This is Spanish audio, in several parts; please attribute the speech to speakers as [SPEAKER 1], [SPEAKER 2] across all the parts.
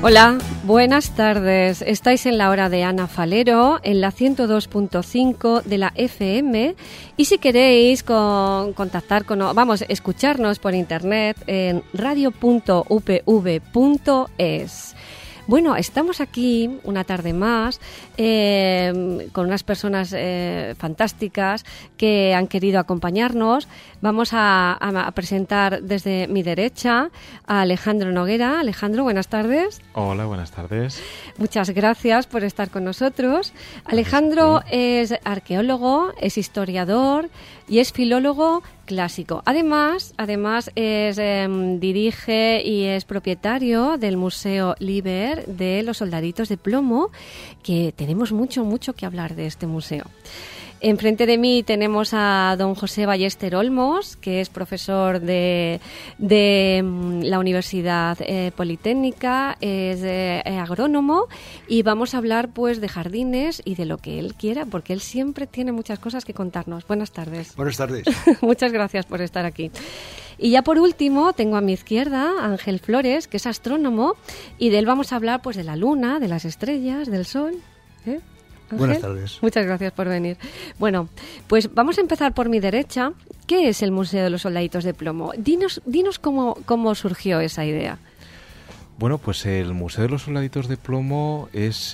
[SPEAKER 1] Hola, buenas tardes. Estáis en la hora de Ana Falero, en la 102.5 de la FM. Y si queréis contactar escucharnos por internet en radio.upv.es. Bueno, estamos aquí una tarde más con unas personas fantásticas que han querido acompañarnos. Vamos a presentar desde mi derecha a Alejandro Noguera. Alejandro, buenas tardes.
[SPEAKER 2] Hola, buenas tardes.
[SPEAKER 1] Muchas gracias por estar con nosotros. Alejandro es arqueólogo, es historiador y es filólogo clásico. Además dirige y es propietario del Museo Liber de los Soldaditos de Plomo, que tenemos mucho que hablar de este museo. Enfrente de mí tenemos a don José Ballester Olmos, que es profesor de la Universidad Politécnica, es agrónomo, y vamos a hablar pues de jardines y de lo que él quiera, porque él siempre tiene muchas cosas que contarnos. Buenas tardes.
[SPEAKER 3] Buenas tardes.
[SPEAKER 1] Muchas gracias por estar aquí. Y ya por último tengo a mi izquierda a Ángel Flores, que es astrónomo, y de él vamos a hablar pues de la luna, de las estrellas, del sol. ¿Ángel?
[SPEAKER 3] Buenas tardes.
[SPEAKER 1] Muchas gracias por venir. Bueno, pues vamos a empezar por mi derecha. ¿Qué es el Museo de los Soldaditos de Plomo? Dinos cómo surgió esa idea.
[SPEAKER 2] Bueno, pues el Museo de los Soldaditos de Plomo es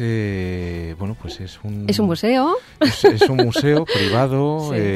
[SPEAKER 2] un...
[SPEAKER 1] ¿Es un museo?
[SPEAKER 2] Es un museo privado,
[SPEAKER 1] Sí.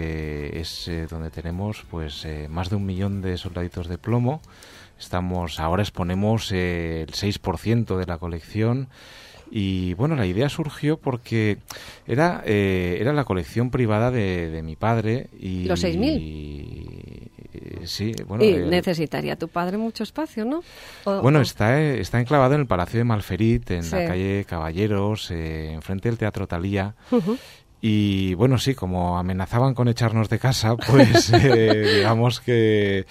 [SPEAKER 2] Donde tenemos pues más de 1 millón de soldaditos de plomo. Ahora exponemos el 6% de la colección. Y bueno, la idea surgió porque era la colección privada de mi padre. Y
[SPEAKER 1] ¿Los 6.000?
[SPEAKER 2] Sí, bueno.
[SPEAKER 1] Y necesitaría tu padre mucho espacio, ¿no?
[SPEAKER 2] Está enclavado en el Palacio de Malferit, en
[SPEAKER 1] Sí.
[SPEAKER 2] la calle Caballeros, enfrente del Teatro Thalía.
[SPEAKER 1] Uh-huh.
[SPEAKER 2] Y bueno, sí, como amenazaban con echarnos de casa, pues digamos que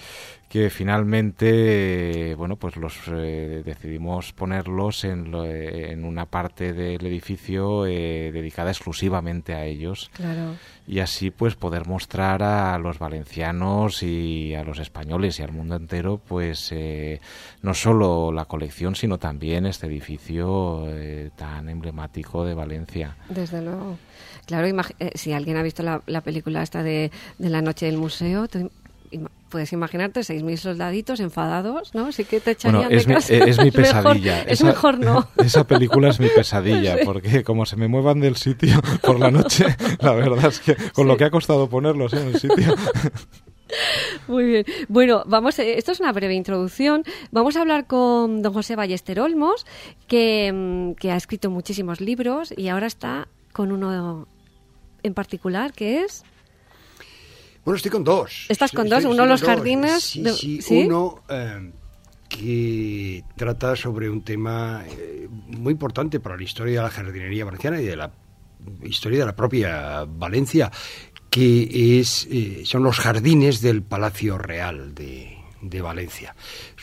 [SPEAKER 2] finalmente, decidimos ponerlos en una parte del edificio dedicada exclusivamente a ellos.
[SPEAKER 1] Claro.
[SPEAKER 2] Y así pues poder mostrar a los valencianos y a los españoles y al mundo entero pues no solo la colección, sino también este edificio tan emblemático de Valencia.
[SPEAKER 1] Desde luego. Claro, si alguien ha visto la película esta de La noche del museo, puedes imaginarte 6.000 soldaditos enfadados, ¿no? Sí que te echarían de casa.
[SPEAKER 2] Es mi pesadilla.
[SPEAKER 1] Mejor no.
[SPEAKER 2] Esa película es mi pesadilla,
[SPEAKER 1] Sí.
[SPEAKER 2] Porque como se me muevan del sitio por la noche, la verdad es que con lo que ha costado ponerlos en el sitio...
[SPEAKER 1] Muy bien. Bueno, esto es una breve introducción. Vamos a hablar con don José Ballester Olmos, que ha escrito muchísimos libros y ahora está con uno en particular, que es...
[SPEAKER 3] Bueno, estoy con dos.
[SPEAKER 1] ¿Estás con dos? Uno de los jardines...
[SPEAKER 3] Sí. Uno que trata sobre un tema muy importante para la historia de la jardinería valenciana y de la historia de la propia Valencia, que son los jardines del Palacio Real de Valencia.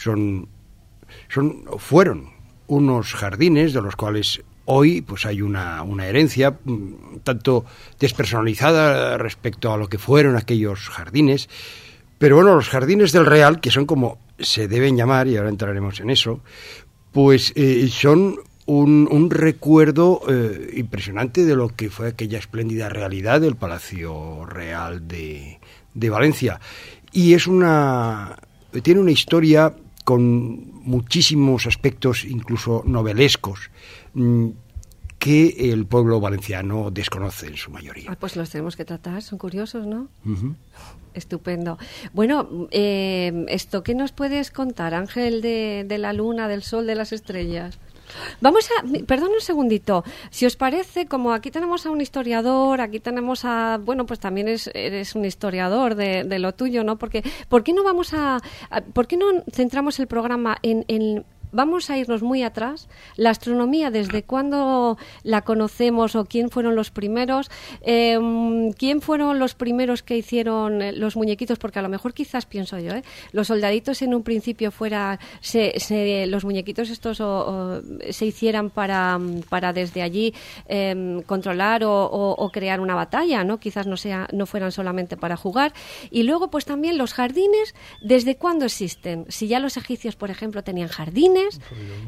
[SPEAKER 3] Fueron unos jardines de los cuales hoy pues hay una herencia tanto despersonalizada respecto a lo que fueron aquellos jardines, pero bueno, los jardines del Real, que son como se deben llamar, y ahora entraremos en eso, pues son un recuerdo impresionante de lo que fue aquella espléndida realidad del Palacio Real de Valencia. Y tiene una historia con muchísimos aspectos, incluso novelescos, que el pueblo valenciano desconoce en su mayoría.
[SPEAKER 1] Pues los tenemos que tratar, son curiosos, ¿no?
[SPEAKER 3] Uh-huh.
[SPEAKER 1] Estupendo. Bueno, ¿qué nos puedes contar, Ángel, de la luna, del sol, de las estrellas? Perdón un segundito, si os parece, como aquí tenemos a un historiador, aquí tenemos pues también eres un historiador de lo tuyo, ¿no? Porque, ¿por qué no centramos el programa en vamos a irnos muy atrás? La astronomía, ¿desde cuándo la conocemos o quién fueron los primeros? ¿Quién fueron los primeros que hicieron los muñequitos? Porque a lo mejor quizás pienso yo, los soldaditos en un principio los muñequitos estos se hicieran para desde allí controlar o crear una batalla, ¿no? Quizás no fueran solamente para jugar. Y luego pues también los jardines, ¿desde cuándo existen? Si ya los egipcios, por ejemplo, tenían jardines.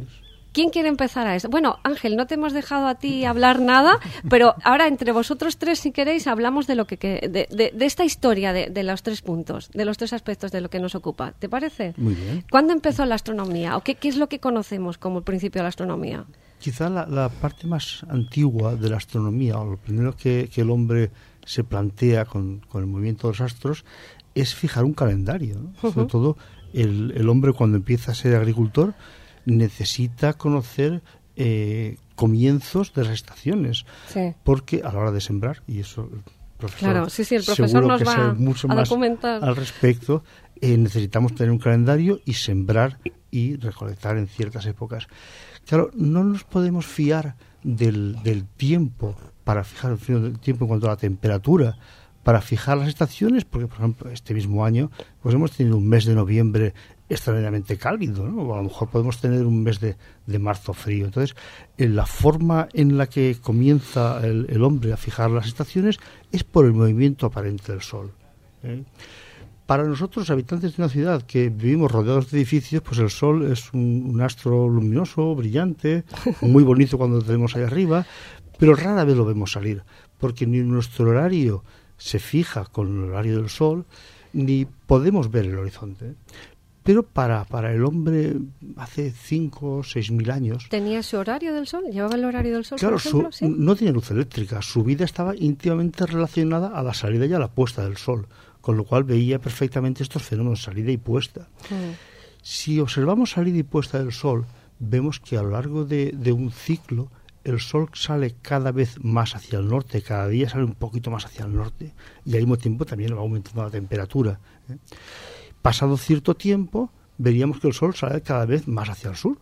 [SPEAKER 1] ¿Quién quiere empezar a eso? Bueno, Ángel, no te hemos dejado a ti hablar nada, pero ahora entre vosotros tres, si queréis, hablamos de lo de esta historia de los 3 puntos, de los 3 aspectos de lo que nos ocupa. ¿Te parece?
[SPEAKER 4] Muy bien.
[SPEAKER 1] ¿Cuándo empezó la astronomía? ¿O qué es lo que conocemos como el principio de la astronomía?
[SPEAKER 4] Quizá la parte más antigua de la astronomía, o lo primero que el hombre se plantea con el movimiento de los astros, es fijar un calendario, ¿no? Sobre todo el hombre, cuando empieza a ser agricultor, necesita conocer comienzos de las estaciones, porque a la hora de sembrar, y eso el profesor,
[SPEAKER 1] claro, sí, el profesor nos va
[SPEAKER 4] mucho
[SPEAKER 1] a
[SPEAKER 4] más
[SPEAKER 1] documentar
[SPEAKER 4] al respecto, necesitamos tener un calendario y sembrar y recolectar en ciertas épocas. Claro, no nos podemos fiar del tiempo para fijar el tiempo en cuanto a la temperatura, para fijar las estaciones, porque, por ejemplo, este mismo año pues hemos tenido un mes de noviembre extraordinariamente cálido, ¿no? O a lo mejor podemos tener un mes de marzo frío. Entonces, la forma en la que comienza el hombre a fijar las estaciones es por el movimiento aparente del Sol, ¿eh? Para nosotros, habitantes de una ciudad que vivimos rodeados de edificios, pues el Sol es un astro luminoso, brillante, muy bonito cuando lo tenemos ahí arriba, pero rara vez lo vemos salir, porque ni nuestro horario se fija con el horario del Sol, ni podemos ver el horizonte. Pero para el hombre hace 5 o 6 mil años...
[SPEAKER 1] ¿Tenía ese horario del Sol? ¿Llevaba el horario del Sol,
[SPEAKER 4] claro,
[SPEAKER 1] por ejemplo? ¿Sí?
[SPEAKER 4] No tenía luz eléctrica. Su vida estaba íntimamente relacionada a la salida y a la puesta del Sol, con lo cual veía perfectamente estos fenómenos, salida y puesta. Si observamos salida y puesta del Sol, vemos que a lo largo de un ciclo el Sol sale cada vez más hacia el norte, cada día sale un poquito más hacia el norte, y al mismo tiempo también va aumentando la temperatura, ¿eh? Pasado cierto tiempo, veríamos que el Sol sale cada vez más hacia el sur,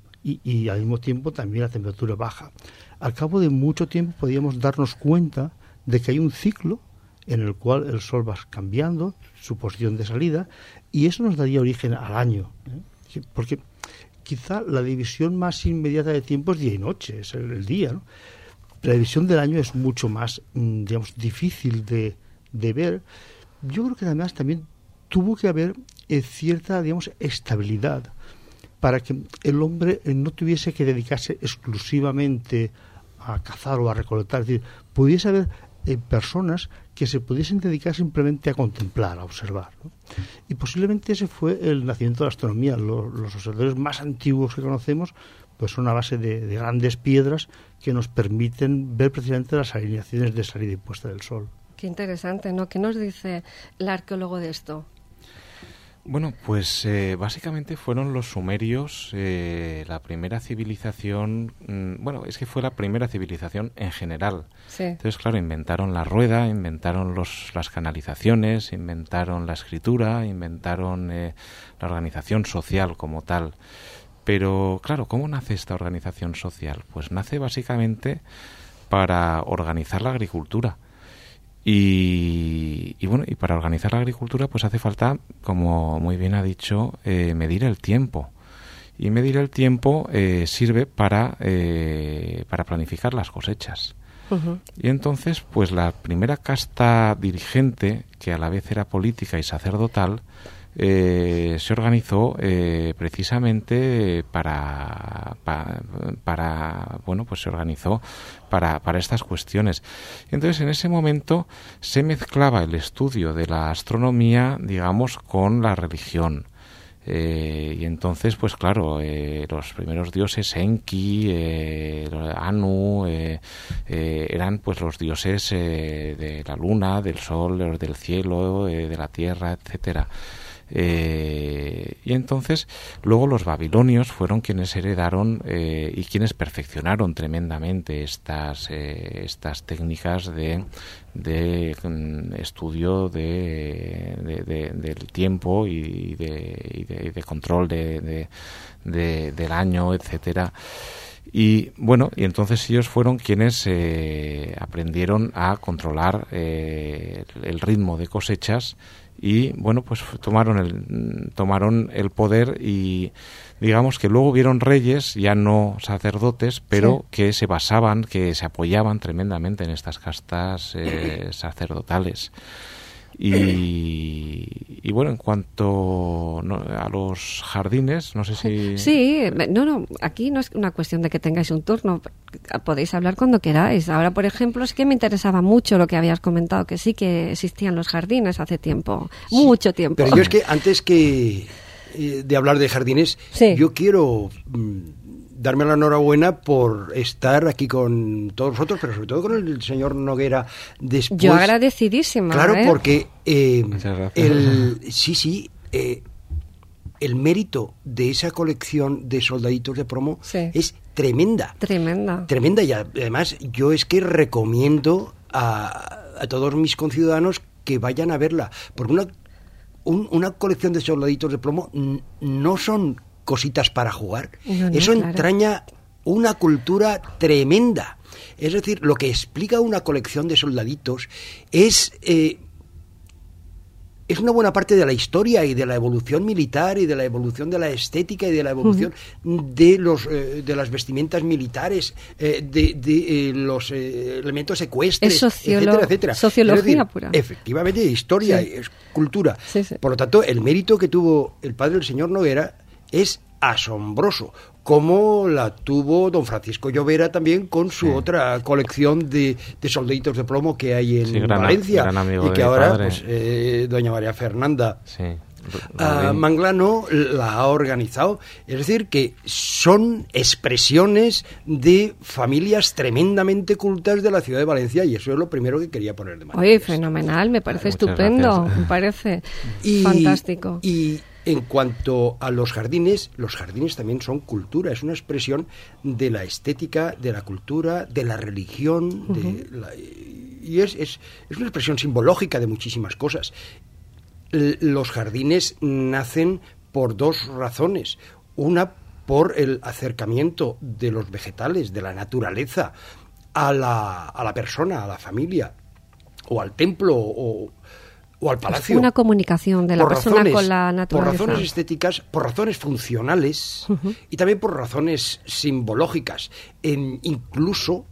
[SPEAKER 4] y al mismo tiempo también la temperatura baja. Al cabo de mucho tiempo podíamos darnos cuenta de que hay un ciclo en el cual el Sol va cambiando su posición de salida, y eso nos daría origen al año, ¿eh? Porque quizá la división más inmediata de tiempo es día y noche, es el día, ¿no? La división del año es mucho más, digamos, difícil de ver. Yo creo que además también tuvo que haber cierta, digamos, estabilidad para que el hombre no tuviese que dedicarse exclusivamente a cazar o a recolectar. Es decir, pudiese haber personas que se pudiesen dedicar simplemente a contemplar, a observar, ¿no? Y posiblemente ese fue el nacimiento de la astronomía. Los observadores más antiguos que conocemos pues son a base de grandes piedras que nos permiten ver precisamente las alineaciones de salida y puesta del Sol.
[SPEAKER 1] Qué interesante, ¿no? ¿Qué nos dice el arqueólogo de esto?
[SPEAKER 2] Bueno, pues básicamente fueron los sumerios la primera civilización, bueno, es que fue la primera civilización en general.
[SPEAKER 1] Sí.
[SPEAKER 2] Entonces, claro, inventaron la rueda, inventaron las canalizaciones, inventaron la escritura, inventaron la organización social como tal. Pero, claro, ¿cómo nace esta organización social? Pues nace básicamente para organizar la agricultura. Y bueno, y para organizar la agricultura pues hace falta, como muy bien ha dicho, medir el tiempo. Y medir el tiempo sirve para planificar las cosechas.
[SPEAKER 1] Uh-huh.
[SPEAKER 2] Y entonces, pues la primera casta dirigente, que a la vez era política y sacerdotal, se organizó precisamente para estas cuestiones. Entonces, en ese momento se mezclaba el estudio de la astronomía, digamos, con la religión. Y entonces, pues claro, los primeros dioses, Enki, Anu, eran pues los dioses de la luna, del sol, del cielo, de la tierra, etcétera. Y entonces luego los babilonios fueron quienes heredaron y quienes perfeccionaron tremendamente estas técnicas de estudio del tiempo y de control del año, etcétera. Y bueno, y entonces ellos fueron quienes aprendieron a controlar el ritmo de cosechas. Y bueno, pues tomaron el poder, y digamos que luego hubieron reyes, ya no sacerdotes, pero sí, que se apoyaban tremendamente en estas castas sacerdotales. Y bueno, en cuanto a los jardines, no sé si...
[SPEAKER 1] Sí, no, aquí no es una cuestión de que tengáis un turno, podéis hablar cuando queráis. Ahora, por ejemplo, es que me interesaba mucho lo que habías comentado, que sí que existían los jardines hace tiempo, sí, mucho tiempo.
[SPEAKER 3] Pero yo es que antes que de hablar de jardines, sí, yo quiero darme la enhorabuena por estar aquí con todos vosotros, pero sobre todo con el señor Noguera después.
[SPEAKER 1] Yo agradecidísima.
[SPEAKER 3] Claro, porque
[SPEAKER 2] muchas gracias.
[SPEAKER 3] El mérito de esa colección de soldaditos de plomo, sí, es tremenda. Tremenda, y además yo es que recomiendo a todos mis conciudadanos que vayan a verla, porque una colección de soldaditos de plomo no son cositas para jugar. Eso entraña una cultura tremenda. Es decir, lo que explica una colección de soldaditos es una buena parte de la historia y de la evolución militar y de la evolución de la estética y de la evolución de las vestimentas militares, de los elementos ecuestres, etcétera.
[SPEAKER 1] Sociología pura.
[SPEAKER 3] Efectivamente, historia, sí, es cultura.
[SPEAKER 1] Sí, sí.
[SPEAKER 3] Por lo tanto, el mérito que tuvo el padre del señor Noguera es asombroso, como la tuvo don Francisco Llovera también con su otra colección de soldaditos de plomo que hay en Valencia, y que ahora pues, doña María Fernanda Manglano la ha organizado. Es decir, que son expresiones de familias tremendamente cultas de la ciudad de Valencia, y eso es lo primero que quería poner de manifiesto.
[SPEAKER 1] Oye, fenomenal, me parece estupendo, me parece fantástico.
[SPEAKER 3] Y en cuanto a los jardines también son cultura, es una expresión de la estética, de la cultura, de la religión, y es una expresión simbológica de muchísimas cosas. Los jardines nacen por dos razones. Una, por el acercamiento de los vegetales, de la naturaleza, a la persona, a la familia, o al templo, o al palacio.
[SPEAKER 1] Una comunicación de la persona con la naturaleza.
[SPEAKER 3] Por razones estéticas, por razones funcionales, y también por razones simbológicas. Incluso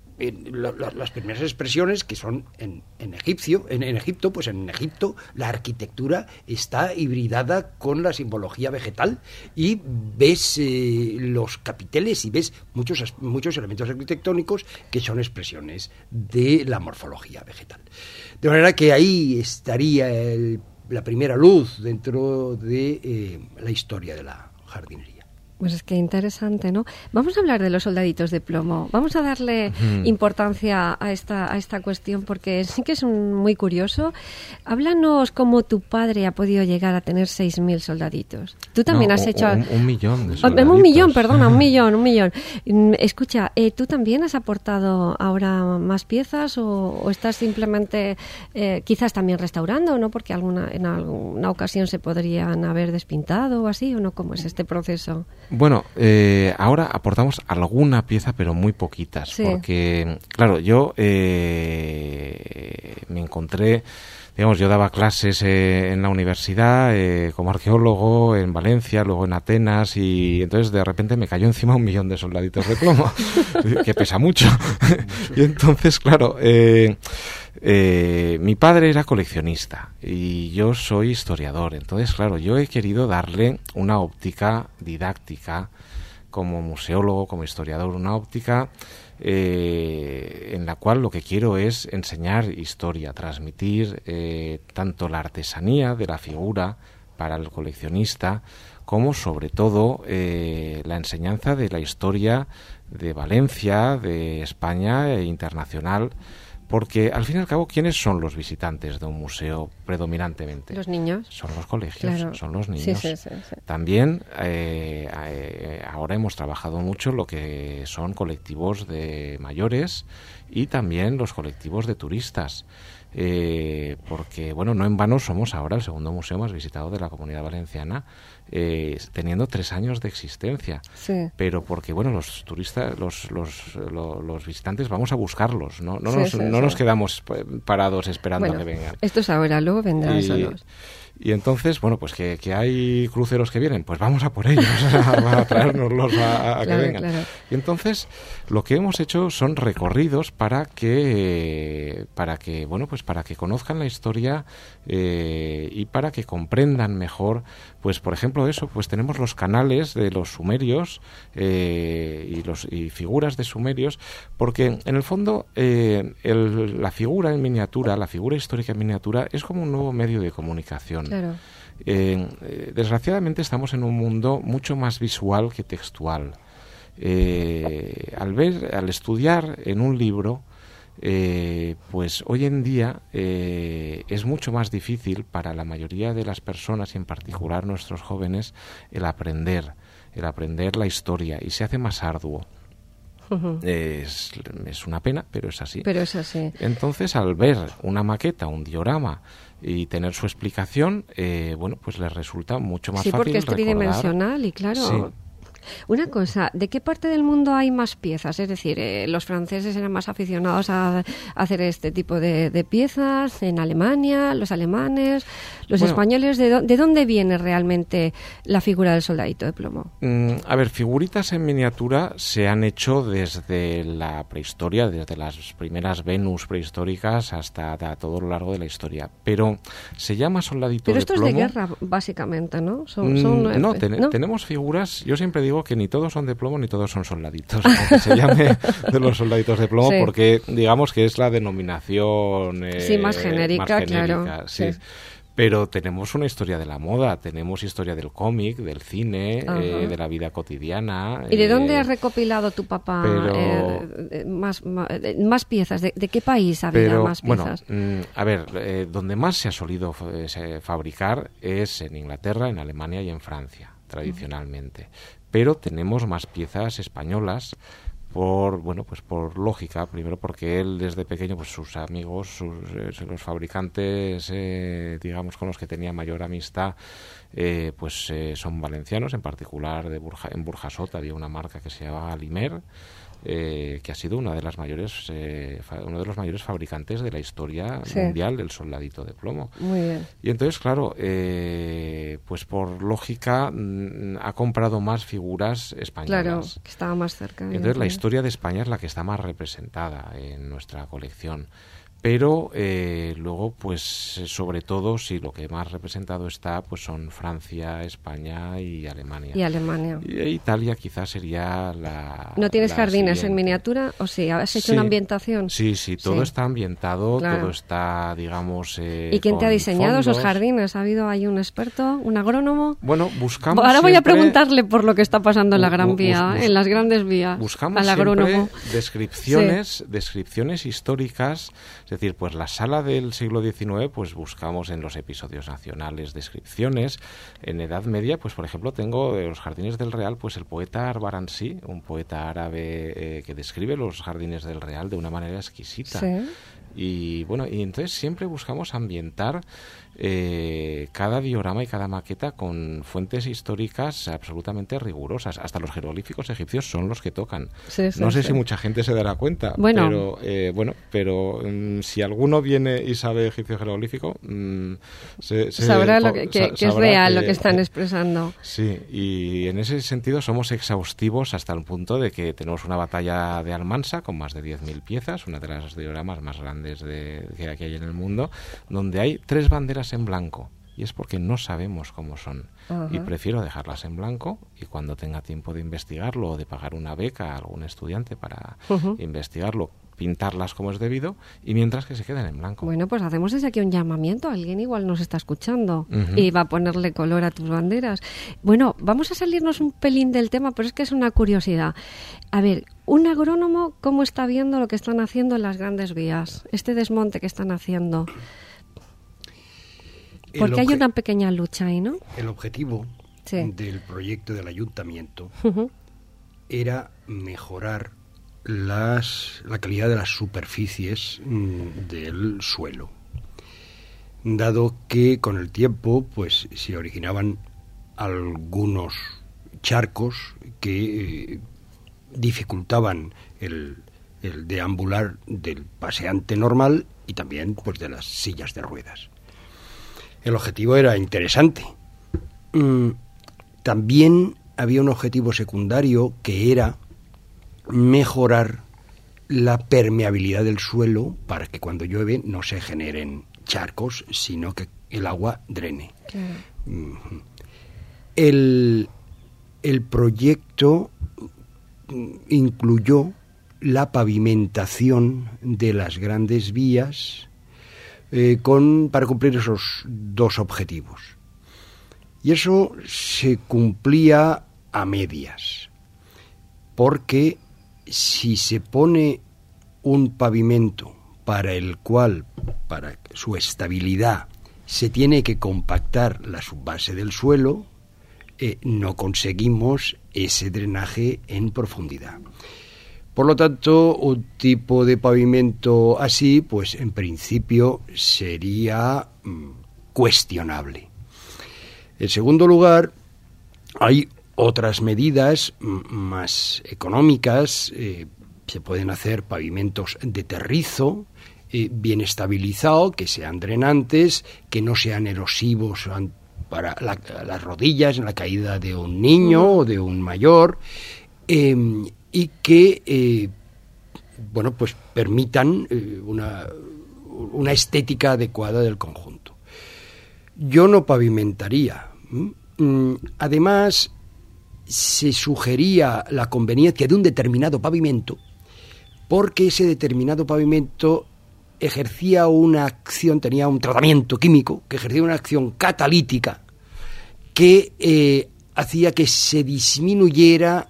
[SPEAKER 3] las primeras expresiones que son en Egipto, pues en Egipto la arquitectura está hibridada con la simbología vegetal, y ves los capiteles y ves muchos elementos arquitectónicos que son expresiones de la morfología vegetal. De manera que ahí estaría la primera luz dentro de la historia de la jardinería.
[SPEAKER 1] Pues es que interesante, ¿no? Vamos a hablar de los soldaditos de plomo. Vamos a darle importancia a esta cuestión, porque sí que es muy curioso. Háblanos cómo tu padre ha podido llegar a tener 6.000 soldaditos. Tú también has hecho...
[SPEAKER 2] Un millón de soldaditos.
[SPEAKER 1] Un millón. Escucha, ¿tú también has aportado ahora más piezas o estás simplemente quizás también restaurando, ¿no? Porque en alguna ocasión se podrían haber despintado o así, ¿o no? ¿Cómo es este proceso?
[SPEAKER 2] Bueno, ahora aportamos alguna pieza, pero muy poquitas, sí, porque, claro, yo me encontré, digamos, yo daba clases en la universidad como arqueólogo en Valencia, luego en Atenas, y entonces de repente me cayó encima 1 millón de soldaditos de plomo, que pesa mucho. Y entonces, claro, mi padre era coleccionista y yo soy historiador, entonces claro, yo he querido darle una óptica didáctica como museólogo, como historiador, una óptica en la cual lo que quiero es enseñar historia, transmitir tanto la artesanía de la figura para el coleccionista, como sobre todo la enseñanza de la historia de Valencia, de España e internacional. Porque, al fin y al cabo, ¿quiénes son los visitantes de un museo predominantemente?
[SPEAKER 1] Los niños.
[SPEAKER 2] Son los colegios, claro, son los niños.
[SPEAKER 1] Sí.
[SPEAKER 2] También ahora hemos trabajado mucho lo que son colectivos de mayores y también los colectivos de turistas. Porque, bueno, no en vano somos ahora el segundo museo más visitado de la Comunidad Valenciana, teniendo 3 años de existencia.
[SPEAKER 1] Sí.
[SPEAKER 2] Pero porque, bueno, los turistas, los visitantes vamos a buscarlos, no nos quedamos parados esperando que vengan.
[SPEAKER 1] Esto es ahora, luego vendrán solos.
[SPEAKER 2] Y entonces, bueno, pues que hay cruceros que vienen, pues vamos a por ellos, a traérnoslos a que vengan. Claro. Y entonces lo que hemos hecho son recorridos para que bueno, pues para que conozcan la historia y para que comprendan mejor, pues por ejemplo eso, pues tenemos los canales de los sumerios y figuras de sumerios, porque en el fondo la figura en miniatura, la figura histórica en miniatura es como un nuevo medio de comunicación.
[SPEAKER 1] Claro.
[SPEAKER 2] Desgraciadamente estamos en un mundo mucho más visual que textual. Al estudiar en un libro, pues hoy en día es mucho más difícil para la mayoría de las personas, y en particular nuestros jóvenes, el aprender la historia, y se hace más arduo. Uh-huh. Es una pena, pero es así.
[SPEAKER 1] Pero es así.
[SPEAKER 2] Entonces, al ver una maqueta, un diorama y tener su explicación, bueno, pues les resulta mucho más fácil
[SPEAKER 1] recordar. Sí, porque es tridimensional y claro...
[SPEAKER 2] Sí.
[SPEAKER 1] Una cosa, ¿de qué parte del mundo hay más piezas? Es decir, los franceses eran más aficionados a hacer este tipo de piezas, en Alemania, los alemanes, los españoles. ¿De dónde viene realmente la figura del soldadito de plomo?
[SPEAKER 2] A ver, figuritas en miniatura se han hecho desde la prehistoria, desde las primeras Venus prehistóricas hasta todo lo largo de la historia. Pero se llama soldadito de plomo.
[SPEAKER 1] Pero esto es de guerra, básicamente, ¿no?
[SPEAKER 2] ¿no? Tenemos figuras, yo siempre digo que ni todos son de plomo ni todos son soldaditos, aunque se llame de los soldaditos de plomo, sí. Porque digamos que es la denominación
[SPEAKER 1] más genérica, claro.
[SPEAKER 2] Sí. Pero tenemos una historia de la moda, tenemos historia del cómic, del cine, de la vida cotidiana.
[SPEAKER 1] ¿Y de dónde has recopilado tu papá más piezas? ¿De qué país había más piezas?
[SPEAKER 2] Bueno, a ver, donde más se ha solido fabricar es en Inglaterra, en Alemania y en Francia, tradicionalmente. Pero tenemos más piezas españolas por lógica, primero porque él desde pequeño, pues sus amigos, los fabricantes, digamos, con los que tenía mayor amistad, son valencianos, en particular en Burjasot había una marca que se llamaba Limer, que ha sido uno de los mayores fabricantes de la historia mundial del soldadito de plomo.
[SPEAKER 1] Muy bien.
[SPEAKER 2] Y entonces, claro, pues por lógica ha comprado más figuras españolas.
[SPEAKER 1] Claro, que estaba más cerca.
[SPEAKER 2] Entonces la historia de España es la que está más representada en nuestra colección. Pero luego, pues sobre todo, sí, lo que más representado está, pues son Francia, España y Alemania. Y Italia quizás sería la...
[SPEAKER 1] ¿No tienes jardines
[SPEAKER 2] siguiente.
[SPEAKER 1] En miniatura? ¿O sí? ¿Has hecho una ambientación?
[SPEAKER 2] Sí, todo está ambientado, claro. Todo está, digamos...
[SPEAKER 1] ¿Y quién te ha diseñado esos jardines? ¿Ha habido ahí un experto, un agrónomo?
[SPEAKER 2] Bueno, buscamos
[SPEAKER 1] Ahora voy a preguntarle por lo que está pasando en la Gran Vía, en las grandes vías.
[SPEAKER 2] Buscamos
[SPEAKER 1] al agrónomo.
[SPEAKER 2] descripciones históricas. Es decir, pues la sala del siglo XIX, pues buscamos en los episodios nacionales descripciones. En Edad Media, pues por ejemplo, tengo de los Jardines del Real, pues el poeta Arbaransí, un poeta árabe que describe los Jardines del Real de una manera exquisita.
[SPEAKER 1] Sí.
[SPEAKER 2] Y bueno, y entonces siempre buscamos ambientar cada diorama y cada maqueta con fuentes históricas absolutamente rigurosas. Hasta los jeroglíficos egipcios son los que tocan. No sé si mucha gente se dará cuenta, pero si alguno viene y sabe egipcio jeroglífico,
[SPEAKER 1] sabrá que es real lo que están expresando.
[SPEAKER 2] Sí, y en ese sentido somos exhaustivos hasta el punto de que tenemos una batalla de Almansa con más de 10.000 piezas, una de las dioramas más grandes que hay en el mundo, donde hay 3 banderas en blanco, y es porque no sabemos cómo son. Uh-huh. Y prefiero dejarlas en blanco, y cuando tenga tiempo de investigarlo o de pagar una beca a algún estudiante para investigarlo, pintarlas como es debido, y mientras que se queden en blanco.
[SPEAKER 1] Bueno, pues hacemos desde aquí un llamamiento. Alguien igual nos está escuchando y va a ponerle color a tus banderas. Bueno, vamos a salirnos un pelín del tema, pero es que es una curiosidad. A ver, un agrónomo, ¿cómo está viendo lo que están haciendo en las grandes vías? Este desmonte que están haciendo. Porque hay una pequeña lucha ahí, ¿no?
[SPEAKER 3] El objetivo del proyecto del ayuntamiento era mejorar la calidad de las superficies del suelo, dado que con el tiempo pues se originaban algunos charcos que dificultaban el deambular del paseante normal y también pues de las sillas de ruedas. el objetivo era interesante. También había un objetivo secundario que era mejorar la permeabilidad del suelo para que cuando llueve no se generen charcos, sino que el agua drene. Claro. El proyecto incluyó la pavimentación de las grandes vías para cumplir esos dos objetivos. Y eso se cumplía a medias, porque si se pone un pavimento para el cual, para su estabilidad, se tiene que compactar la subbase del suelo, no conseguimos ese drenaje en profundidad. Por lo tanto, un tipo de pavimento así, pues en principio sería cuestionable. En segundo lugar, hay otras medidas más económicas. Se pueden hacer pavimentos de terrizo, bien estabilizados, que sean drenantes, que no sean erosivos para las rodillas en la caída de un niño o de un mayor, y que pues permitan una estética adecuada del conjunto. Yo no pavimentaría. Además, se sugería la conveniencia de un determinado pavimento, porque ese determinado pavimento ejercía una acción, tenía un tratamiento químico que ejercía una acción catalítica que hacía que se disminuyera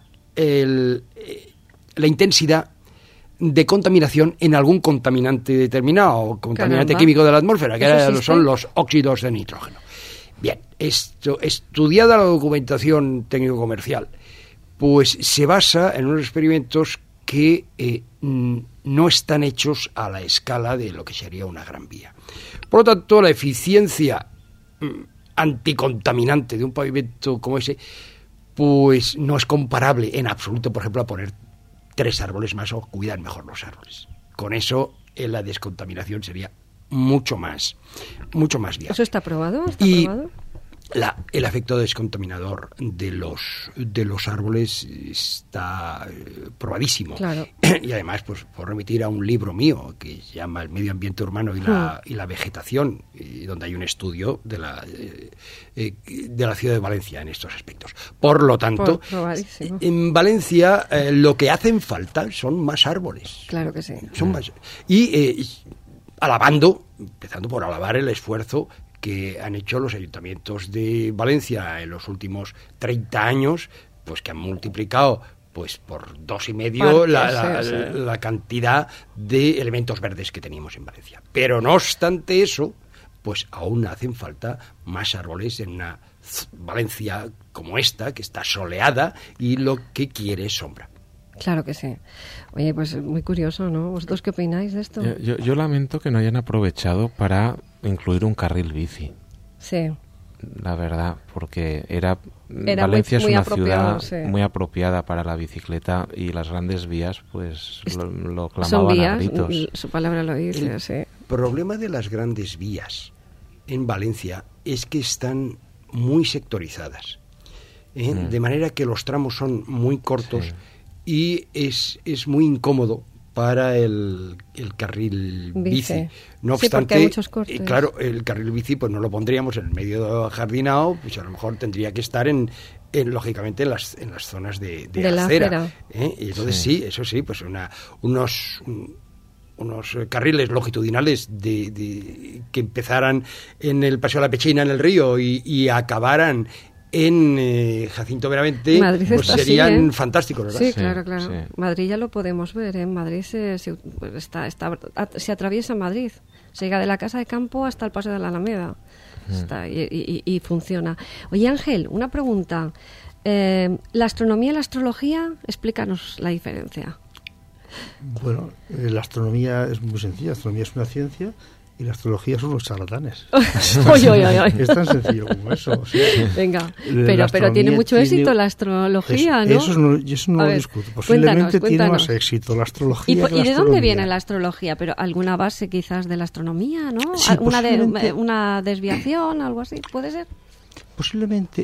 [SPEAKER 3] la intensidad de contaminación en algún contaminante determinado, contaminante químico de la atmósfera, que son los óxidos de nitrógeno. Bien, estudiada la documentación técnico-comercial, pues se basa en unos experimentos que no están hechos a la escala de lo que sería una gran vía. Por lo tanto, la eficiencia anticontaminante de un pavimento como ese, pues no es comparable en absoluto, por ejemplo, a poner 3 árboles más o cuidar mejor los árboles. Con eso, la descontaminación sería mucho más viable.
[SPEAKER 1] ¿Eso está probado? ¿Probado?
[SPEAKER 3] El efecto descontaminador de los árboles está probadísimo. Claro. Y además, pues por remitir a un libro mío que se llama El medio ambiente urbano y la vegetación, donde hay un estudio de la ciudad de Valencia en estos aspectos. Por lo tanto, en Valencia lo que hacen falta son más árboles.
[SPEAKER 1] Claro que sí.
[SPEAKER 3] Son más. Empezando por alabar el esfuerzo que han hecho los ayuntamientos de Valencia en los últimos 30 años, pues que han multiplicado pues por 2,5 la cantidad de elementos verdes que teníamos en Valencia. Pero no obstante eso, pues aún hacen falta más árboles en una Valencia como esta, que está soleada y lo que quiere es sombra.
[SPEAKER 1] Claro que sí. Oye, pues muy curioso, ¿no? ¿Vosotros qué opináis de esto?
[SPEAKER 2] Yo lamento que no hayan aprovechado para incluir un carril bici.
[SPEAKER 1] Sí.
[SPEAKER 2] La verdad, porque Valencia es una ciudad muy apropiada para la bicicleta y las grandes vías, pues lo clamaban
[SPEAKER 1] son vías,
[SPEAKER 2] a gritos.
[SPEAKER 1] Su palabra lo dice, sí.
[SPEAKER 3] El problema de las grandes vías en Valencia es que están muy sectorizadas, de manera que los tramos son muy cortos. Sí. Y es muy incómodo para el carril bici. No obstante,
[SPEAKER 1] hay muchos cortes.
[SPEAKER 3] Claro, el carril bici pues no lo pondríamos en el medio jardinado, pues a lo mejor tendría que estar lógicamente en las zonas de
[SPEAKER 1] la acera.
[SPEAKER 3] Y entonces sí, eso sí, pues unos carriles longitudinales que empezaran en el Paseo de la Pechina, en el río, y acabaran en Jacinto Benavente, pues serían fantásticos, ¿verdad?
[SPEAKER 1] Sí, claro. Sí. Madrid ya lo podemos ver, ¿eh? Madrid se atraviesa Madrid, se llega de la Casa de Campo hasta el Paseo de la Alameda, y funciona. Oye, Ángel, una pregunta. ¿La astronomía y la astrología? Explícanos la diferencia.
[SPEAKER 4] Bueno, la astronomía es muy sencilla. La astronomía es una ciencia y la astrología son los charlatanes.
[SPEAKER 1] Es
[SPEAKER 4] tan sencillo como eso. O sea,
[SPEAKER 1] venga, pero tiene mucho éxito la astrología, ¿no?
[SPEAKER 4] Eso no lo discuto. Posiblemente
[SPEAKER 1] cuéntanos.
[SPEAKER 4] tiene más éxito la astrología.
[SPEAKER 1] ¿Y de dónde viene la astrología? Pero alguna base quizás de la astronomía, ¿no?
[SPEAKER 4] Sí,
[SPEAKER 1] una desviación, algo así, ¿puede ser?
[SPEAKER 4] Posiblemente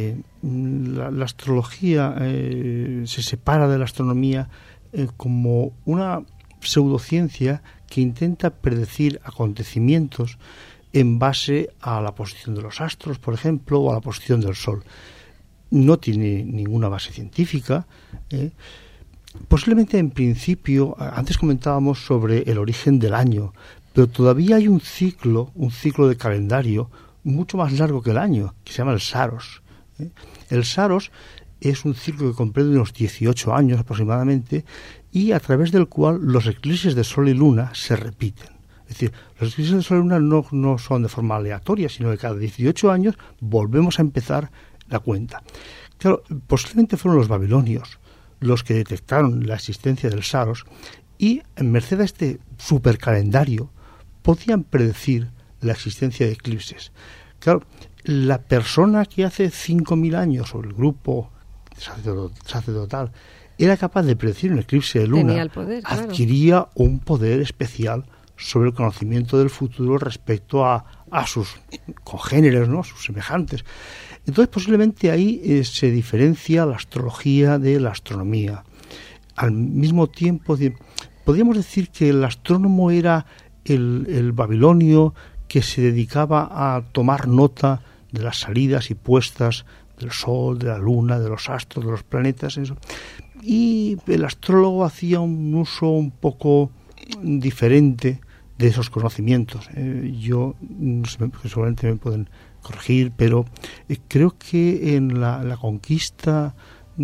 [SPEAKER 4] la astrología se separa de la astronomía como una pseudociencia que intenta predecir acontecimientos en base a la posición de los astros, por ejemplo, o a la posición del Sol. No tiene ninguna base científica. Posiblemente en principio, antes comentábamos sobre el origen del año, pero todavía hay un ciclo de calendario mucho más largo que el año, que se llama el Saros. El Saros es un ciclo que comprende unos 18 años aproximadamente y a través del cual los eclipses de Sol y Luna se repiten. Es decir, los eclipses de Sol y Luna no son de forma aleatoria, sino que cada 18 años volvemos a empezar la cuenta. Claro, posiblemente fueron los babilonios los que detectaron la existencia del Saros y, en merced a este supercalendario, podían predecir la existencia de eclipses. Claro, la persona que hace 5.000 años, o el grupo sacerdotal, era capaz de predecir un eclipse de luna,
[SPEAKER 1] tenía el poder, claro.
[SPEAKER 4] Adquiría un poder especial sobre el conocimiento del futuro respecto a sus congéneres, ¿no?, a sus semejantes. Entonces, posiblemente ahí se diferencia la astrología de la astronomía. Al mismo tiempo, podríamos decir que el astrónomo era el babilonio que se dedicaba a tomar nota de las salidas y puestas del Sol, de la Luna, de los astros, de los planetas, eso. Y el astrólogo hacía un uso un poco diferente de esos conocimientos. Yo, seguramente me pueden corregir, pero creo que en la conquista o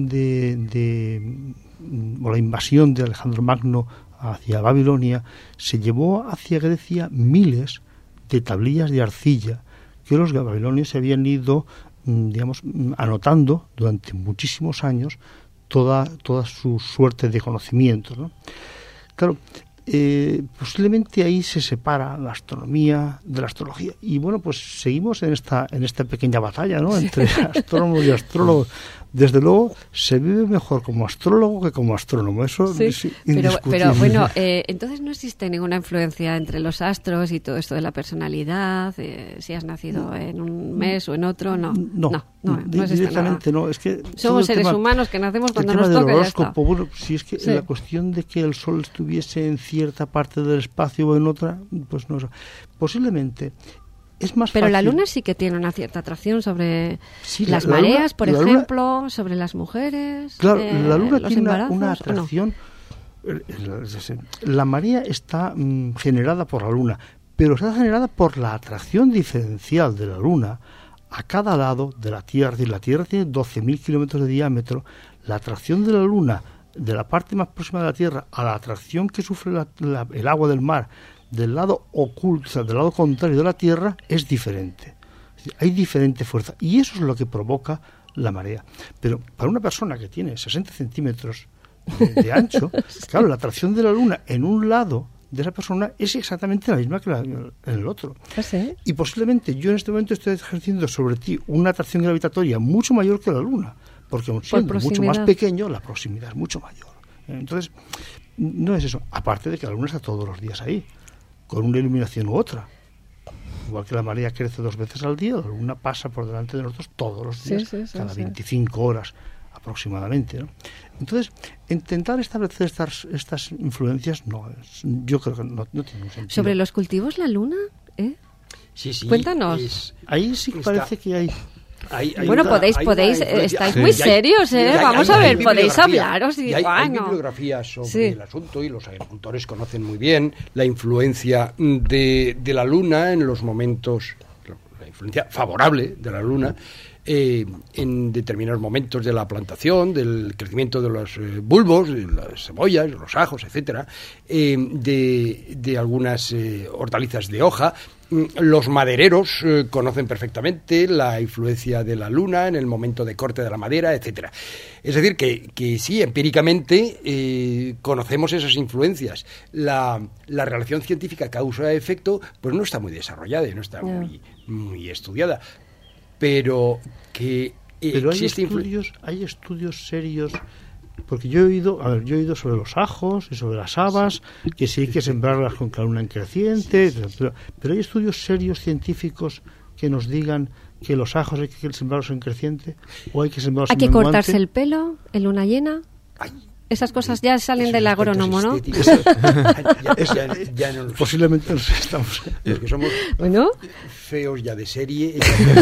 [SPEAKER 4] la invasión de Alejandro Magno hacia Babilonia, se llevó hacia Grecia miles de tablillas de arcilla que los babilonios se habían ido, anotando durante muchísimos años toda su suerte de conocimientos, ¿no? Claro, posiblemente ahí se separa la astronomía de la astrología. Y bueno, pues seguimos en esta pequeña batalla, ¿no?, entre astrónomos y astrólogos. Desde luego, se vive mejor como astrólogo que como astrónomo. Eso
[SPEAKER 1] sí,
[SPEAKER 4] es indiscutible.
[SPEAKER 1] Pero bueno, entonces no existe ninguna influencia entre los astros y todo esto de la personalidad, si has nacido en un mes o en otro, no existe
[SPEAKER 4] directamente
[SPEAKER 1] nada.
[SPEAKER 4] No. Es que
[SPEAKER 1] somos seres humanos que nacemos cuando nos toca y ya está.
[SPEAKER 4] Bueno, si es que la cuestión de que el Sol estuviese en cierta parte del espacio o en otra, pues no. Posiblemente es más
[SPEAKER 1] pero
[SPEAKER 4] fácil.
[SPEAKER 1] La Luna sí que tiene una cierta atracción sobre las mareas, por ejemplo, sobre las mujeres.
[SPEAKER 4] Claro, la Luna tiene una
[SPEAKER 1] atracción.
[SPEAKER 4] La marea está generada por la Luna, pero está generada por la atracción diferencial de la Luna a cada lado de la Tierra. La Tierra tiene 12.000 kilómetros de diámetro. La atracción de la Luna de la parte más próxima de la Tierra a la atracción que sufre el agua del mar del lado oculto, o sea, del lado contrario de la Tierra, es diferente. Es decir, hay diferente fuerza y eso es lo que provoca la marea. Pero para una persona que tiene 60 centímetros de ancho, claro, la atracción de la Luna en un lado de esa persona es exactamente la misma que en el otro.
[SPEAKER 1] ¿Sí?
[SPEAKER 4] Y posiblemente yo en este momento estoy ejerciendo sobre ti una atracción gravitatoria mucho mayor que la Luna, porque aun siendo mucho más pequeño, la proximidad es mucho mayor. Entonces, no es eso. Aparte de que la Luna está todos los días ahí, con una iluminación u otra. Igual que la marea crece 2 veces al día, la Luna pasa por delante de nosotros todos los días, cada 25 horas aproximadamente, ¿no? Entonces, intentar establecer estas influencias, yo creo que no tiene un sentido.
[SPEAKER 1] ¿Sobre los cultivos la Luna?
[SPEAKER 3] Sí.
[SPEAKER 1] Cuéntanos.
[SPEAKER 4] Ahí sí parece que hay...
[SPEAKER 1] estáis muy serios, vamos a ver, podéis hablaros.
[SPEAKER 3] Hay bibliografías sobre el asunto y los agricultores conocen muy bien la influencia de la Luna en los momentos, la influencia favorable de la Luna en determinados momentos de la plantación, del crecimiento de los bulbos, de las cebollas, los ajos, etcétera, de algunas hortalizas de hoja. Los madereros conocen perfectamente la influencia de la luna en el momento de corte de la madera, etcétera. Es decir, que sí, empíricamente conocemos esas influencias. La relación científica causa-efecto pues no está muy desarrollada y no está muy estudiada. Pero que
[SPEAKER 4] pero hay estudios serios, porque yo he oído sobre los ajos y sobre las habas, que sí hay que sembrarlas con la luna en creciente, pero hay estudios serios científicos que nos digan que los ajos hay que sembrarlos en creciente o hay que sembrarlos en menguante.
[SPEAKER 1] Hay que cortarse el pelo en luna llena. Esas cosas ya salen del agrónomo, ¿no?
[SPEAKER 3] Ya no
[SPEAKER 4] posiblemente nos estamos...
[SPEAKER 3] Los que somos feos ya de serie.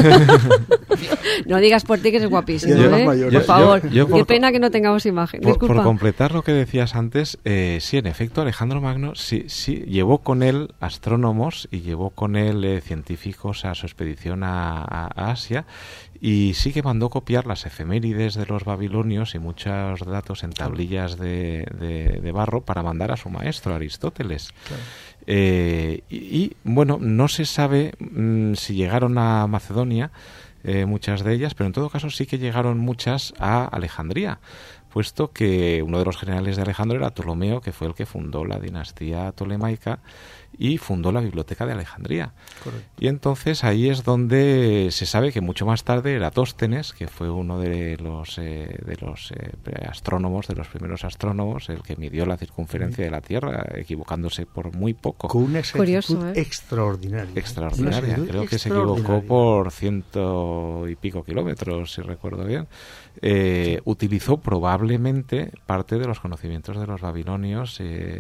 [SPEAKER 1] No digas por ti que eres guapísimo,
[SPEAKER 4] Por
[SPEAKER 1] favor. Qué pena que no tengamos imagen. Disculpa.
[SPEAKER 2] Por completar lo que decías antes, sí, en efecto, Alejandro Magno sí llevó con él astrónomos y llevó con él científicos a su expedición a Asia, y sí que mandó copiar las efemérides de los babilonios y muchos datos en tablillas de barro para mandar a su maestro, Aristóteles. Claro. Y bueno, no se sabe si llegaron a Macedonia, muchas de ellas, pero en todo caso sí que llegaron muchas a Alejandría, puesto que uno de los generales de Alejandro era Ptolomeo, que fue el que fundó la dinastía tolemaica y fundó la Biblioteca de Alejandría. Correcto. Y entonces ahí es donde se sabe que mucho más tarde Eratóstenes, que fue uno de los astrónomos, de los primeros astrónomos, el que midió la circunferencia de la Tierra, equivocándose por muy poco.
[SPEAKER 4] Con una exactitud extraordinaria.
[SPEAKER 2] Extraordinaria. Creo que se equivocó por 100 y pico kilómetros, si recuerdo bien. Utilizó probablemente parte de los conocimientos de los babilonios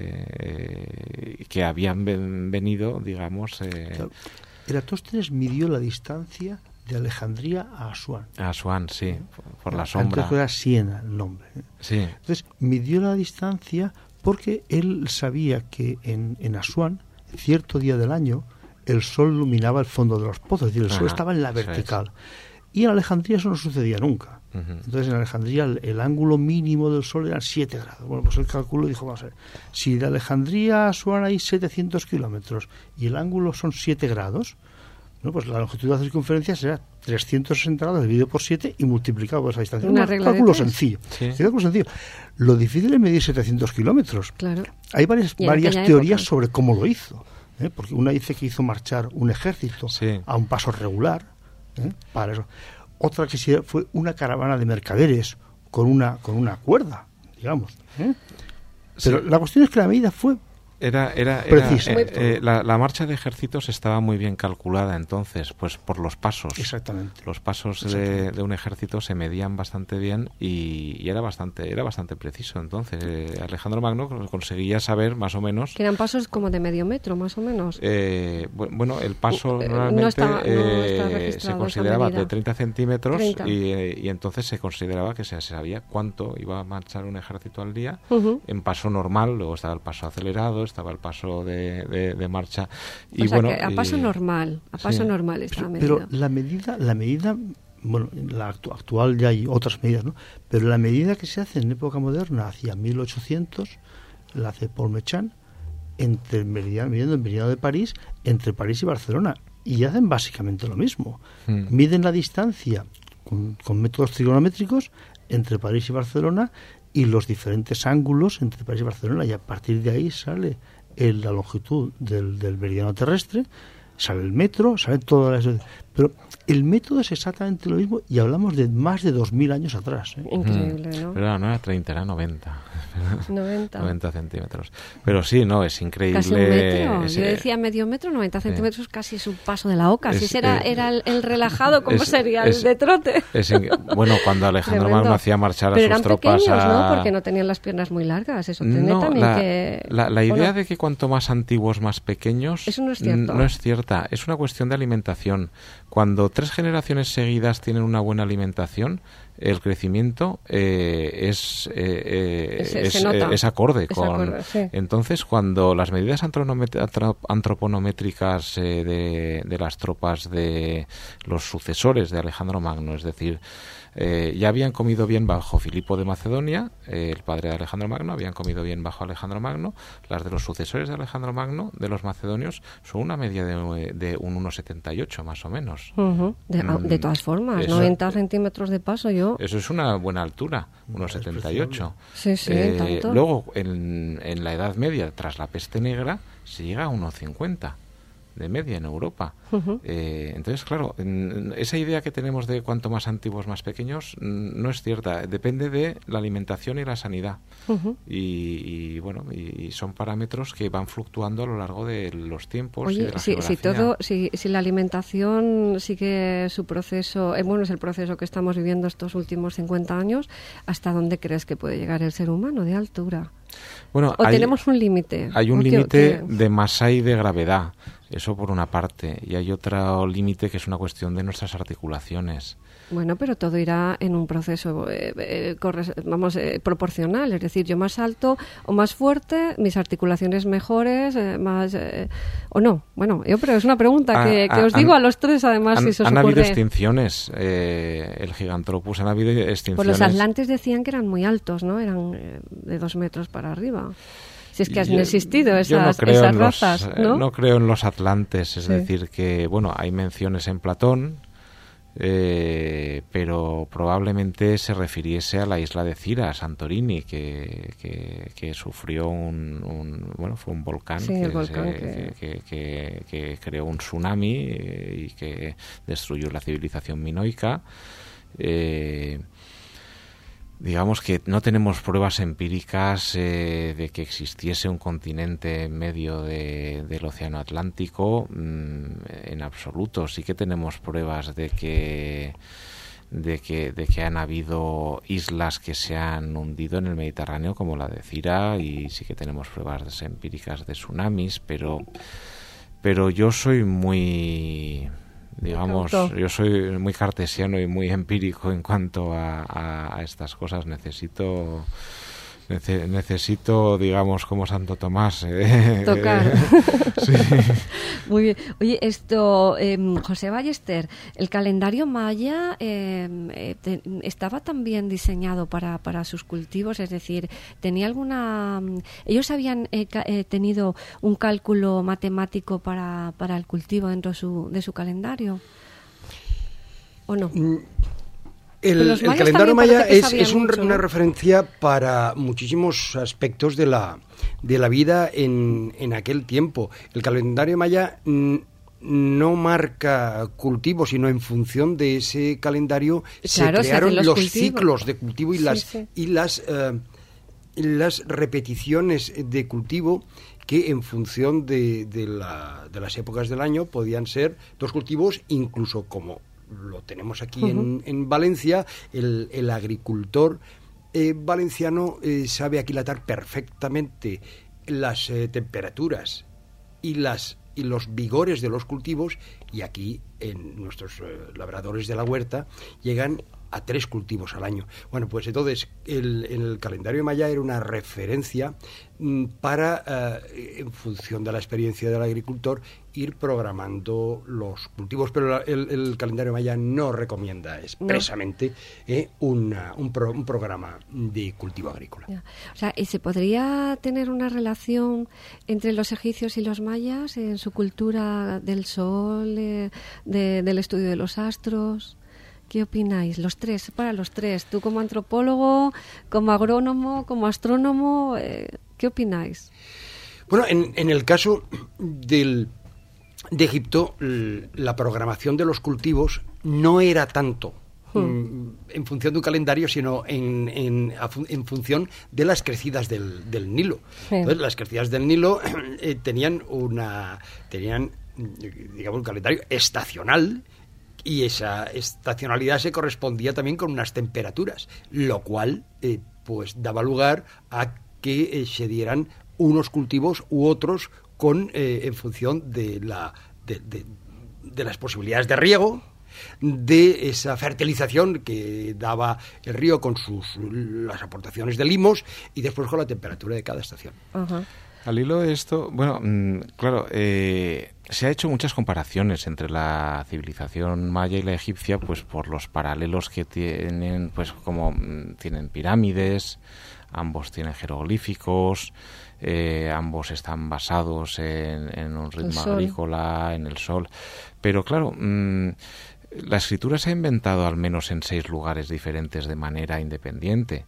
[SPEAKER 2] que habían venido, digamos...
[SPEAKER 4] Eratóstenes midió la distancia de Alejandría a Asuán.
[SPEAKER 2] A Asuán, sí, por la sombra.
[SPEAKER 4] Antes era Siena el nombre.
[SPEAKER 2] Sí.
[SPEAKER 4] Entonces, midió la distancia porque él sabía que en Asuán, cierto día del año, el sol iluminaba el fondo de los pozos, es decir, el sol estaba en la vertical. Y en Alejandría eso no sucedía nunca. Entonces en Alejandría el ángulo mínimo del sol era 7 grados. Bueno, pues el cálculo dijo, vamos a ver, si de Alejandría a Asuán hay 700 kilómetros y el ángulo son 7 grados, ¿no? Pues la longitud de la circunferencia será 360 grados dividido por 7 y multiplicado por esa distancia.
[SPEAKER 1] Un
[SPEAKER 4] cálculo sencillo. Sí. Cálculo sencillo. Lo difícil es medir 700 kilómetros.
[SPEAKER 1] Claro.
[SPEAKER 4] Hay varias teorías sobre cómo lo hizo. Porque una dice que hizo marchar un ejército a un paso regular. Para eso. Otra que fue una caravana de mercaderes con una cuerda, digamos. Pero la cuestión es que la medida fue precisa.
[SPEAKER 2] La marcha de ejércitos estaba muy bien calculada entonces, pues por los pasos.
[SPEAKER 4] Exactamente.
[SPEAKER 2] Los pasos de un ejército se medían bastante bien y era bastante preciso. Entonces Alejandro Magno conseguía saber más o menos...
[SPEAKER 1] Que eran pasos como de medio metro, más o menos.
[SPEAKER 2] Bueno, el paso normalmente se consideraba de 30 centímetros 30. Y entonces se consideraba que se sabía cuánto iba a marchar un ejército al día en paso normal. Luego estaba el paso acelerado, estaba el paso de marcha. Y
[SPEAKER 1] o sea, que a paso normal estaba medida.
[SPEAKER 4] Pero la medida, bueno, la actual ya hay otras medidas, ¿no? Pero la medida que se hace en época moderna, hacia 1800, la hace Paul Méchain, midiendo el meridiano de París, entre París y Barcelona. Y hacen básicamente lo mismo. Miden la distancia con métodos trigonométricos entre París y Barcelona y los diferentes ángulos entre París y Barcelona, y a partir de ahí sale la longitud del meridiano terrestre, sale el metro, sale todas las... Pero el método es exactamente lo mismo y hablamos de más de 2000 años atrás.
[SPEAKER 1] Increíble, ¿no?
[SPEAKER 2] Pero no era 30, era 90.
[SPEAKER 1] 90
[SPEAKER 2] centímetros. Pero sí, no, es increíble.
[SPEAKER 1] Casi un metro. Yo decía medio metro, 90 centímetros, casi es un paso de la oca. Si ese era el relajado, ¿cómo sería el de trote?
[SPEAKER 2] Bueno, cuando Alejandro Magno hacía marchar a sus tropas...
[SPEAKER 1] Pero eran pequeños, ¿no? Porque no tenían las piernas muy largas. Eso tiene también que...
[SPEAKER 2] La idea de que cuanto más antiguos, más pequeños...
[SPEAKER 1] Eso no es cierto.
[SPEAKER 2] No es cierta. Es una cuestión de alimentación. Cuando 3 generaciones seguidas tienen una buena alimentación, el crecimiento es acorde con...
[SPEAKER 1] Sí.
[SPEAKER 2] Entonces, cuando las medidas antroponométricas de las tropas de los sucesores de Alejandro Magno, es decir, ya habían comido bien bajo Filipo de Macedonia, el padre de Alejandro Magno, habían comido bien bajo Alejandro Magno. Las de los sucesores de Alejandro Magno, de los macedonios, son una media de un 1,78 más o menos.
[SPEAKER 1] De todas formas,
[SPEAKER 2] eso,
[SPEAKER 1] 90 centímetros de paso yo...
[SPEAKER 2] Eso es una buena altura, 1,78.
[SPEAKER 1] Sí, tanto.
[SPEAKER 2] Luego, en la Edad Media, tras la peste negra, se llega a 1,50 de media en Europa. Entonces, claro, esa idea que tenemos de cuanto más antiguos, más pequeños, no es cierta. Depende de la alimentación y la sanidad. Y son parámetros que van fluctuando a lo largo de los tiempos.
[SPEAKER 1] Oye,
[SPEAKER 2] y de la geografía.
[SPEAKER 1] si la alimentación sigue su proceso, es el proceso que estamos viviendo estos últimos 50 años, ¿hasta dónde crees que puede llegar el ser humano de altura?
[SPEAKER 2] Bueno,
[SPEAKER 1] tenemos un límite.
[SPEAKER 2] Hay un límite de masa y de gravedad, eso por una parte, y hay otro límite que es una cuestión de nuestras articulaciones.
[SPEAKER 1] Bueno, pero todo irá en un proceso proporcional, es decir, yo más alto o más fuerte, mis articulaciones mejores, más o no. Bueno, pero es una pregunta que os digo a los tres, además, si se os ocurre.
[SPEAKER 2] Han habido extinciones, el Gigantopus, han habido extinciones.
[SPEAKER 1] Pues los atlantes decían que eran muy altos, ¿no? Eran de 2 metros para arriba. Si es que han existido esas razas, ¿no?
[SPEAKER 2] No creo en los atlantes, es decir, que, hay menciones en Platón, pero probablemente se refiriese a la isla de Cira, Santorini, que sufrió fue un volcán, que creó un tsunami y que destruyó la civilización minoica. Digamos que no tenemos pruebas empíricas de que existiese un continente en medio del Océano Atlántico en absoluto. Sí que tenemos pruebas de que han habido islas que se han hundido en el Mediterráneo, como la de Cira, y sí que tenemos pruebas empíricas de tsunamis, pero yo soy muy... yo soy muy cartesiano y muy empírico en cuanto a estas cosas. Necesito, como Santo Tomás,
[SPEAKER 1] tocar.
[SPEAKER 2] Sí.
[SPEAKER 1] Muy bien. Oye, José Ballester, el calendario maya estaba también diseñado para sus cultivos, es decir, tenía ellos habían tenido un cálculo matemático para el cultivo dentro de su calendario, ¿o no?
[SPEAKER 3] El calendario maya es una referencia para muchísimos aspectos de la vida en aquel tiempo. El calendario maya no marca cultivo, sino en función de ese calendario se crearon los ciclos de cultivo y las repeticiones de cultivo, que en función de las épocas del año podían ser 2 cultivos, incluso como lo tenemos aquí en Valencia, el agricultor valenciano sabe aquilatar perfectamente las temperaturas y los vigores de los cultivos, y aquí en nuestros labradores de la huerta llegan a 3 cultivos al año. Bueno, pues entonces el calendario maya era una referencia para, en función de la experiencia del agricultor, ir programando los cultivos, pero el calendario maya no recomienda expresamente un programa de cultivo agrícola.
[SPEAKER 1] Ya. O sea, ¿y se podría tener una relación entre los egipcios y los mayas en su cultura del sol, del estudio de los astros? ¿Qué opináis? Para los tres. Tú como antropólogo, como agrónomo, como astrónomo, ¿qué opináis?
[SPEAKER 3] Bueno, en el caso de Egipto, la programación de los cultivos no era tanto en función de un calendario, sino en función de las crecidas del Nilo. Sí. Entonces, las crecidas del Nilo tenían un calendario estacional, y esa estacionalidad se correspondía también con unas temperaturas, lo cual pues daba lugar a que se dieran unos cultivos u otros en función de las posibilidades de riego de esa fertilización que daba el río con las aportaciones de limos y después con la temperatura de cada estación.
[SPEAKER 1] Ajá.
[SPEAKER 2] Al hilo de esto, bueno, claro, se ha hecho muchas comparaciones entre la civilización maya y la egipcia, pues por los paralelos que tienen, pues como tienen pirámides, ambos tienen jeroglíficos, ambos están basados en un ritmo agrícola, en el sol. Pero claro, la escritura se ha inventado al menos en 6 lugares diferentes de manera independiente.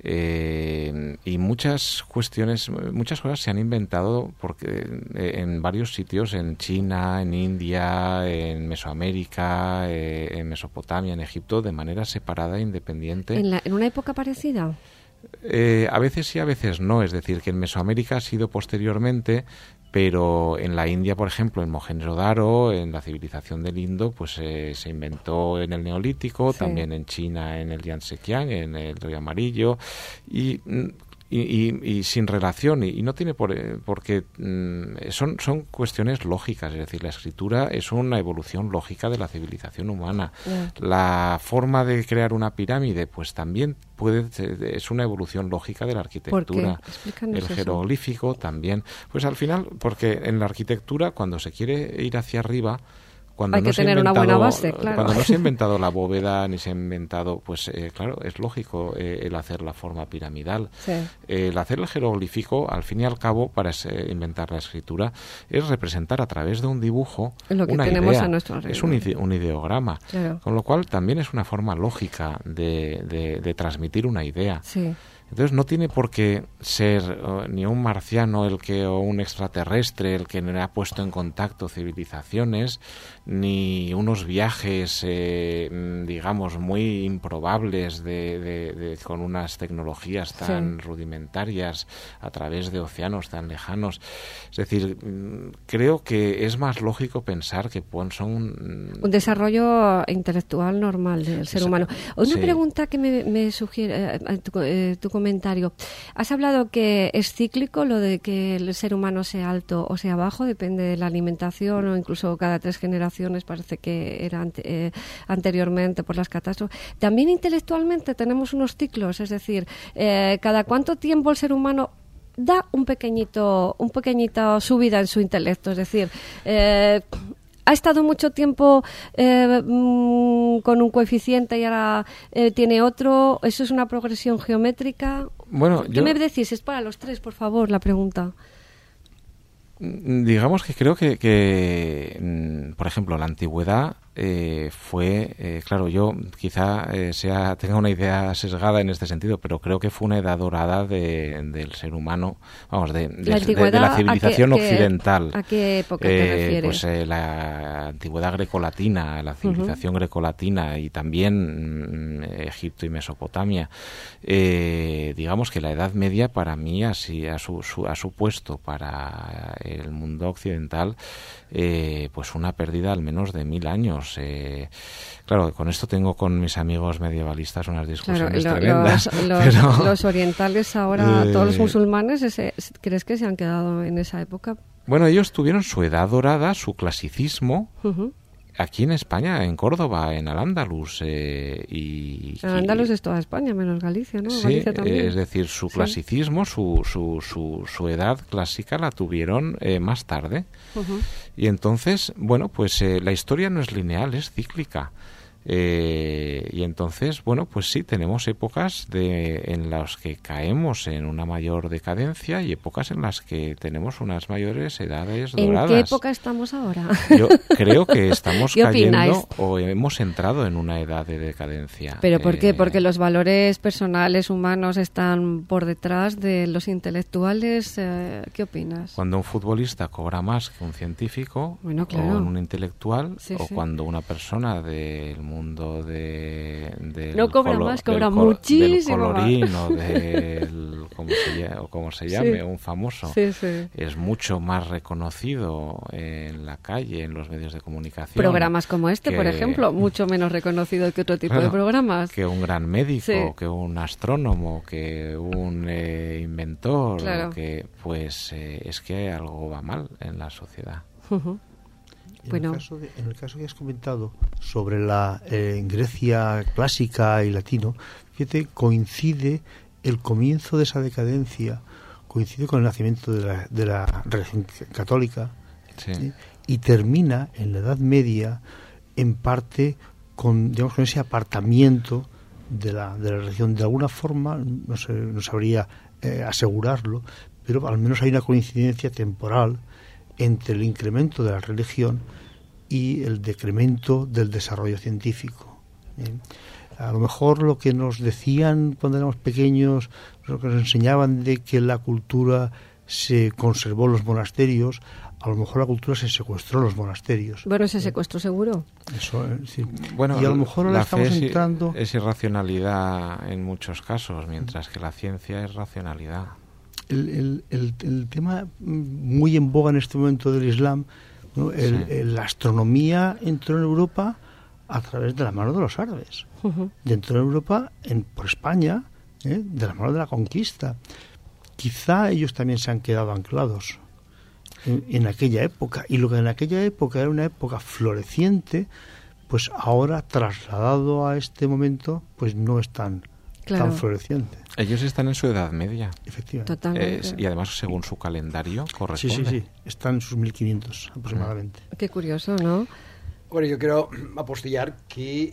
[SPEAKER 2] Y muchas cosas se han inventado porque en varios sitios, en China, en India, en Mesoamérica, en Mesopotamia, en Egipto, de manera separada e independiente.
[SPEAKER 1] ¿En una época parecida?
[SPEAKER 2] A veces sí, a veces no. Es decir, que en Mesoamérica ha sido posteriormente, pero en la India, por ejemplo, en Mohenjo-Daro, en la civilización del Indo, pues se inventó en el Neolítico, sí. También en China, en el Yangtze-Kiang, en el Río Amarillo, y sin relación, y no tiene por qué, son cuestiones lógicas. Es decir, la escritura es una evolución lógica de la civilización humana. Yeah. La forma de crear una pirámide, pues también es una evolución lógica de la arquitectura. El jeroglífico también. Pues al final, porque en la arquitectura, cuando se quiere ir hacia arriba,
[SPEAKER 1] hay que tener una buena base, claro.
[SPEAKER 2] Cuando no se ha inventado la bóveda, ni se ha inventado, pues claro, es lógico el hacer la forma piramidal.
[SPEAKER 1] Sí.
[SPEAKER 2] El hacer el jeroglífico, al fin y al cabo, para inventar la escritura, es representar a través de un dibujo
[SPEAKER 1] lo que
[SPEAKER 2] una
[SPEAKER 1] tenemos
[SPEAKER 2] idea.
[SPEAKER 1] A nuestro alrededor.
[SPEAKER 2] Es un ideograma.
[SPEAKER 1] Claro.
[SPEAKER 2] Con lo cual también es una forma lógica de transmitir una idea.
[SPEAKER 1] Sí.
[SPEAKER 2] Entonces no tiene por qué ser ni un marciano o un extraterrestre el que ha puesto en contacto civilizaciones, ni unos viajes, digamos, muy improbables con unas tecnologías tan rudimentarias a través de océanos tan lejanos. Es decir, creo que es más lógico pensar que son
[SPEAKER 1] un desarrollo intelectual normal del ser humano. Una pregunta que me sugiere tu comentario. Has hablado que es cíclico lo de que el ser humano sea alto o sea bajo, depende de la alimentación o incluso cada 3 generaciones, parece que era anteriormente por las catástrofes. También intelectualmente tenemos unos ciclos, es decir, cada cuánto tiempo el ser humano da un pequeñito subida en su intelecto, es decir, ha estado mucho tiempo con un coeficiente y ahora tiene otro. ¿Eso es una progresión geométrica?
[SPEAKER 2] Bueno,
[SPEAKER 1] ¿Qué me decís? Es para los 3, por favor, la pregunta.
[SPEAKER 2] Digamos que creo que por ejemplo, la antigüedad fue, claro, yo quizá tenga una idea sesgada en este sentido, pero creo que fue una edad dorada del ser humano, vamos, de la civilización occidental.
[SPEAKER 1] ¿A qué época te refieres?
[SPEAKER 2] Pues la antigüedad grecolatina, la civilización grecolatina y también Egipto y Mesopotamia. Digamos que la Edad Media para mí ha supuesto para el mundo occidental pues una pérdida al menos de 1000 años. Claro, con esto tengo con mis amigos medievalistas unas discusiones tremendas.
[SPEAKER 1] Los orientales ahora, todos los musulmanes, ¿crees que se han quedado en esa época?
[SPEAKER 2] Bueno, ellos tuvieron su edad dorada, su clasicismo, aquí en España, en Córdoba, en Al-Ándalus.
[SPEAKER 1] Al-Ándalus es toda España, menos Galicia, ¿no?
[SPEAKER 2] Sí,
[SPEAKER 1] Galicia también.
[SPEAKER 2] Es decir, su clasicismo, su edad clásica la tuvieron más tarde. Y entonces, bueno, pues la historia no es lineal, es cíclica. Y entonces, bueno, pues sí, tenemos épocas en las que caemos en una mayor decadencia y épocas en las que tenemos unas mayores edades doradas.
[SPEAKER 1] ¿En qué época estamos ahora?
[SPEAKER 2] Yo creo que estamos cayendo o hemos entrado en una edad de decadencia.
[SPEAKER 1] ¿Pero por qué? Porque los valores personales humanos están por detrás de los intelectuales. ¿Qué opinas?
[SPEAKER 2] Cuando un futbolista cobra más que un científico,
[SPEAKER 1] bueno, claro,
[SPEAKER 2] o un intelectual, o
[SPEAKER 1] sí,
[SPEAKER 2] cuando una persona del mundo
[SPEAKER 1] no cobra más, cobra muchísimo
[SPEAKER 2] del colorín o del como se llame, un famoso, es mucho más reconocido en la calle, en los medios de comunicación.
[SPEAKER 1] Programas como este, por ejemplo, mucho menos reconocido que otro tipo de programas.
[SPEAKER 2] Que un gran médico, que un astrónomo, que un inventor, que pues es que algo va mal en la sociedad.
[SPEAKER 1] Bueno.
[SPEAKER 4] En el caso que has comentado sobre la Grecia clásica y latino, fíjate, coincide el comienzo de esa decadencia, coincide con el nacimiento de la religión católica,
[SPEAKER 2] Sí.
[SPEAKER 4] y termina en la Edad Media en parte con ese apartamiento de la religión. De alguna forma, no sabría asegurarlo, pero al menos hay una coincidencia temporal entre el incremento de la religión y el decremento del desarrollo científico. A lo mejor lo que nos decían cuando éramos pequeños, lo que nos enseñaban de que la cultura se conservó en los monasterios, a lo mejor la cultura se secuestró en los monasterios.
[SPEAKER 1] Bueno, ese secuestro seguro.
[SPEAKER 4] Eso, sí.
[SPEAKER 2] Bueno,
[SPEAKER 4] y a lo mejor ahora
[SPEAKER 2] la
[SPEAKER 4] estamos
[SPEAKER 2] fe
[SPEAKER 4] entrando...
[SPEAKER 2] es irracionalidad en muchos casos, mientras que la ciencia es racionalidad.
[SPEAKER 4] El tema muy en boga en este momento del Islam, ¿no? La astronomía entró en Europa a través de la mano de los árabes. Entró en Europa por España, de la mano de la conquista. Quizá ellos también se han quedado anclados en aquella época, y lo que en aquella época era una época floreciente, pues ahora trasladado a este momento, pues no es tan floreciente.
[SPEAKER 2] Ellos están en su Edad Media.
[SPEAKER 4] Efectivamente.
[SPEAKER 1] Totalmente.
[SPEAKER 2] Y además, según su calendario, corresponde.
[SPEAKER 4] Sí. Están en sus 1500 aproximadamente.
[SPEAKER 1] Qué curioso, ¿no?
[SPEAKER 3] Bueno, yo quiero apostillar que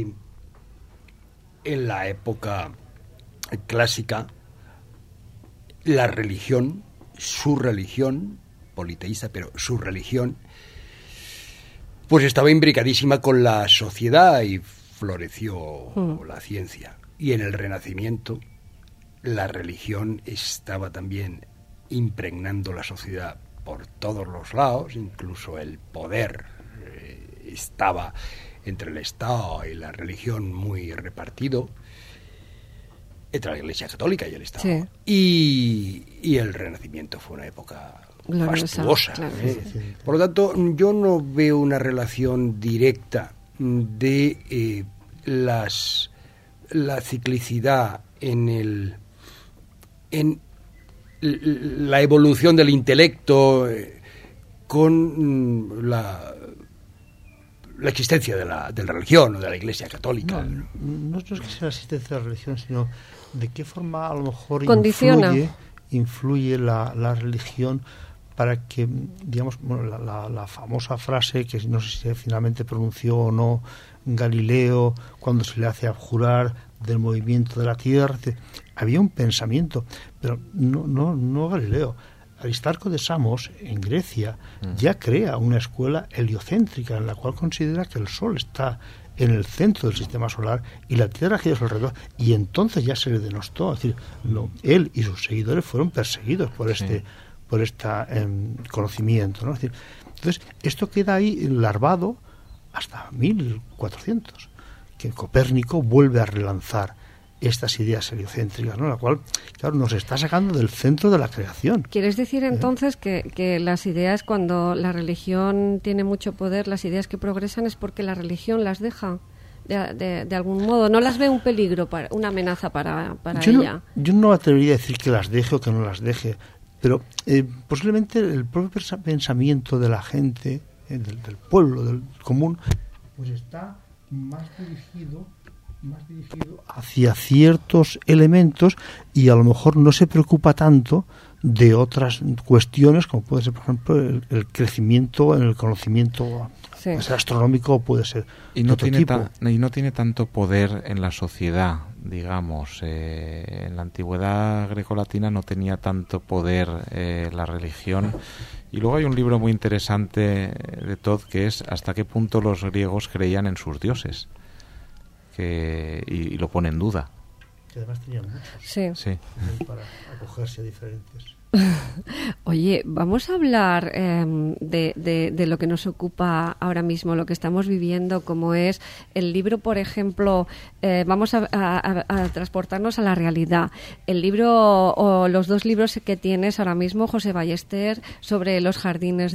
[SPEAKER 3] en la época clásica, la religión, su religión, politeísta, pero su religión, pues estaba imbricadísima con la sociedad y floreció la ciencia. Y en el Renacimiento, la religión estaba también impregnando la sociedad por todos los lados, incluso el poder estaba entre el Estado y la religión muy repartido, entre la Iglesia Católica y el Estado.
[SPEAKER 1] Sí.
[SPEAKER 3] Y el Renacimiento fue una época
[SPEAKER 1] gloriosa,
[SPEAKER 3] fastuosa.
[SPEAKER 1] claro.
[SPEAKER 4] Sí.
[SPEAKER 3] Por lo tanto, yo no veo una relación directa de la ciclicidad en la evolución del intelecto con la existencia de la religión o de la Iglesia Católica.
[SPEAKER 4] No es que sea la existencia de la religión, sino de qué forma a lo mejor
[SPEAKER 1] condiciona,
[SPEAKER 4] influye la religión para que, digamos, la famosa frase que no sé si finalmente pronunció o no Galileo cuando se le hace abjurar del movimiento de la Tierra. Había un pensamiento, pero no Galileo. Aristarco de Samos, en Grecia, ya crea una escuela heliocéntrica en la cual considera que el Sol está en el centro del sistema solar y la Tierra gira a su alrededor, y entonces ya se le denostó. Es decir, él y sus seguidores fueron perseguidos por este conocimiento, ¿no? Es decir, entonces, esto queda ahí larvado hasta 1400, que Copérnico vuelve a relanzar estas ideas heliocéntricas, ¿no? La cual, claro, nos está sacando del centro de la creación.
[SPEAKER 1] ¿Quieres decir entonces que las ideas, cuando la religión tiene mucho poder, las ideas que progresan es porque la religión las deja de algún modo? ¿No las ve un peligro, una amenaza para ella?
[SPEAKER 4] Yo no atrevería a decir que las deje o que no las deje, pero posiblemente el propio pensamiento de la gente, del pueblo, del común, pues está más dirigido hacia ciertos elementos y a lo mejor no se preocupa tanto de otras cuestiones, como puede ser, por ejemplo, el crecimiento en el conocimiento astronómico, puede ser
[SPEAKER 2] y no tiene tanto poder en la sociedad, digamos. En la antigüedad grecolatina no tenía tanto poder la religión. Y luego hay un libro muy interesante de Todd que es ¿Hasta qué punto los griegos creían en sus dioses? Y lo pone en duda.
[SPEAKER 4] Que además tenían muchos.
[SPEAKER 1] Sí.
[SPEAKER 4] Para acogerse a diferentes.
[SPEAKER 1] Oye, vamos a hablar de lo que nos ocupa ahora mismo, lo que estamos viviendo, como es el libro, por ejemplo. Vamos a transportarnos a la realidad. El libro o los dos libros que tienes ahora mismo, José Ballester, sobre los jardines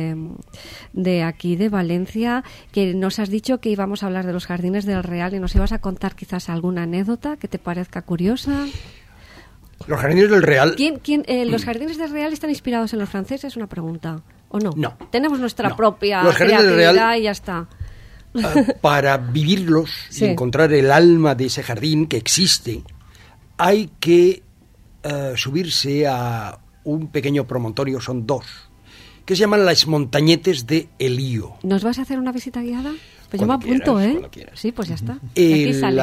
[SPEAKER 1] de aquí, de Valencia, que nos has dicho que íbamos a hablar de los jardines del Real y nos ibas a contar quizás alguna anécdota que te parezca curiosa.
[SPEAKER 3] Los jardines del Real...
[SPEAKER 1] ¿Los jardines del Real están inspirados en los franceses? Una pregunta. ¿o no?
[SPEAKER 3] No.
[SPEAKER 1] Tenemos nuestra
[SPEAKER 3] No.
[SPEAKER 1] propia
[SPEAKER 3] Los jardines del
[SPEAKER 1] creatividad
[SPEAKER 3] Real,
[SPEAKER 1] y ya está.
[SPEAKER 3] Para vivirlos
[SPEAKER 1] Sí.
[SPEAKER 3] y encontrar el alma de ese jardín que existe, hay que subirse a un pequeño promontorio, son 2, que se llaman las montañetes de Elío.
[SPEAKER 1] ¿Nos vas a hacer una visita guiada? Pues yo me
[SPEAKER 3] Cuando
[SPEAKER 1] apunto,
[SPEAKER 3] quieras,
[SPEAKER 1] ¿eh?
[SPEAKER 3] cuando quieras.
[SPEAKER 1] Sí, pues ya está. Aquí sale.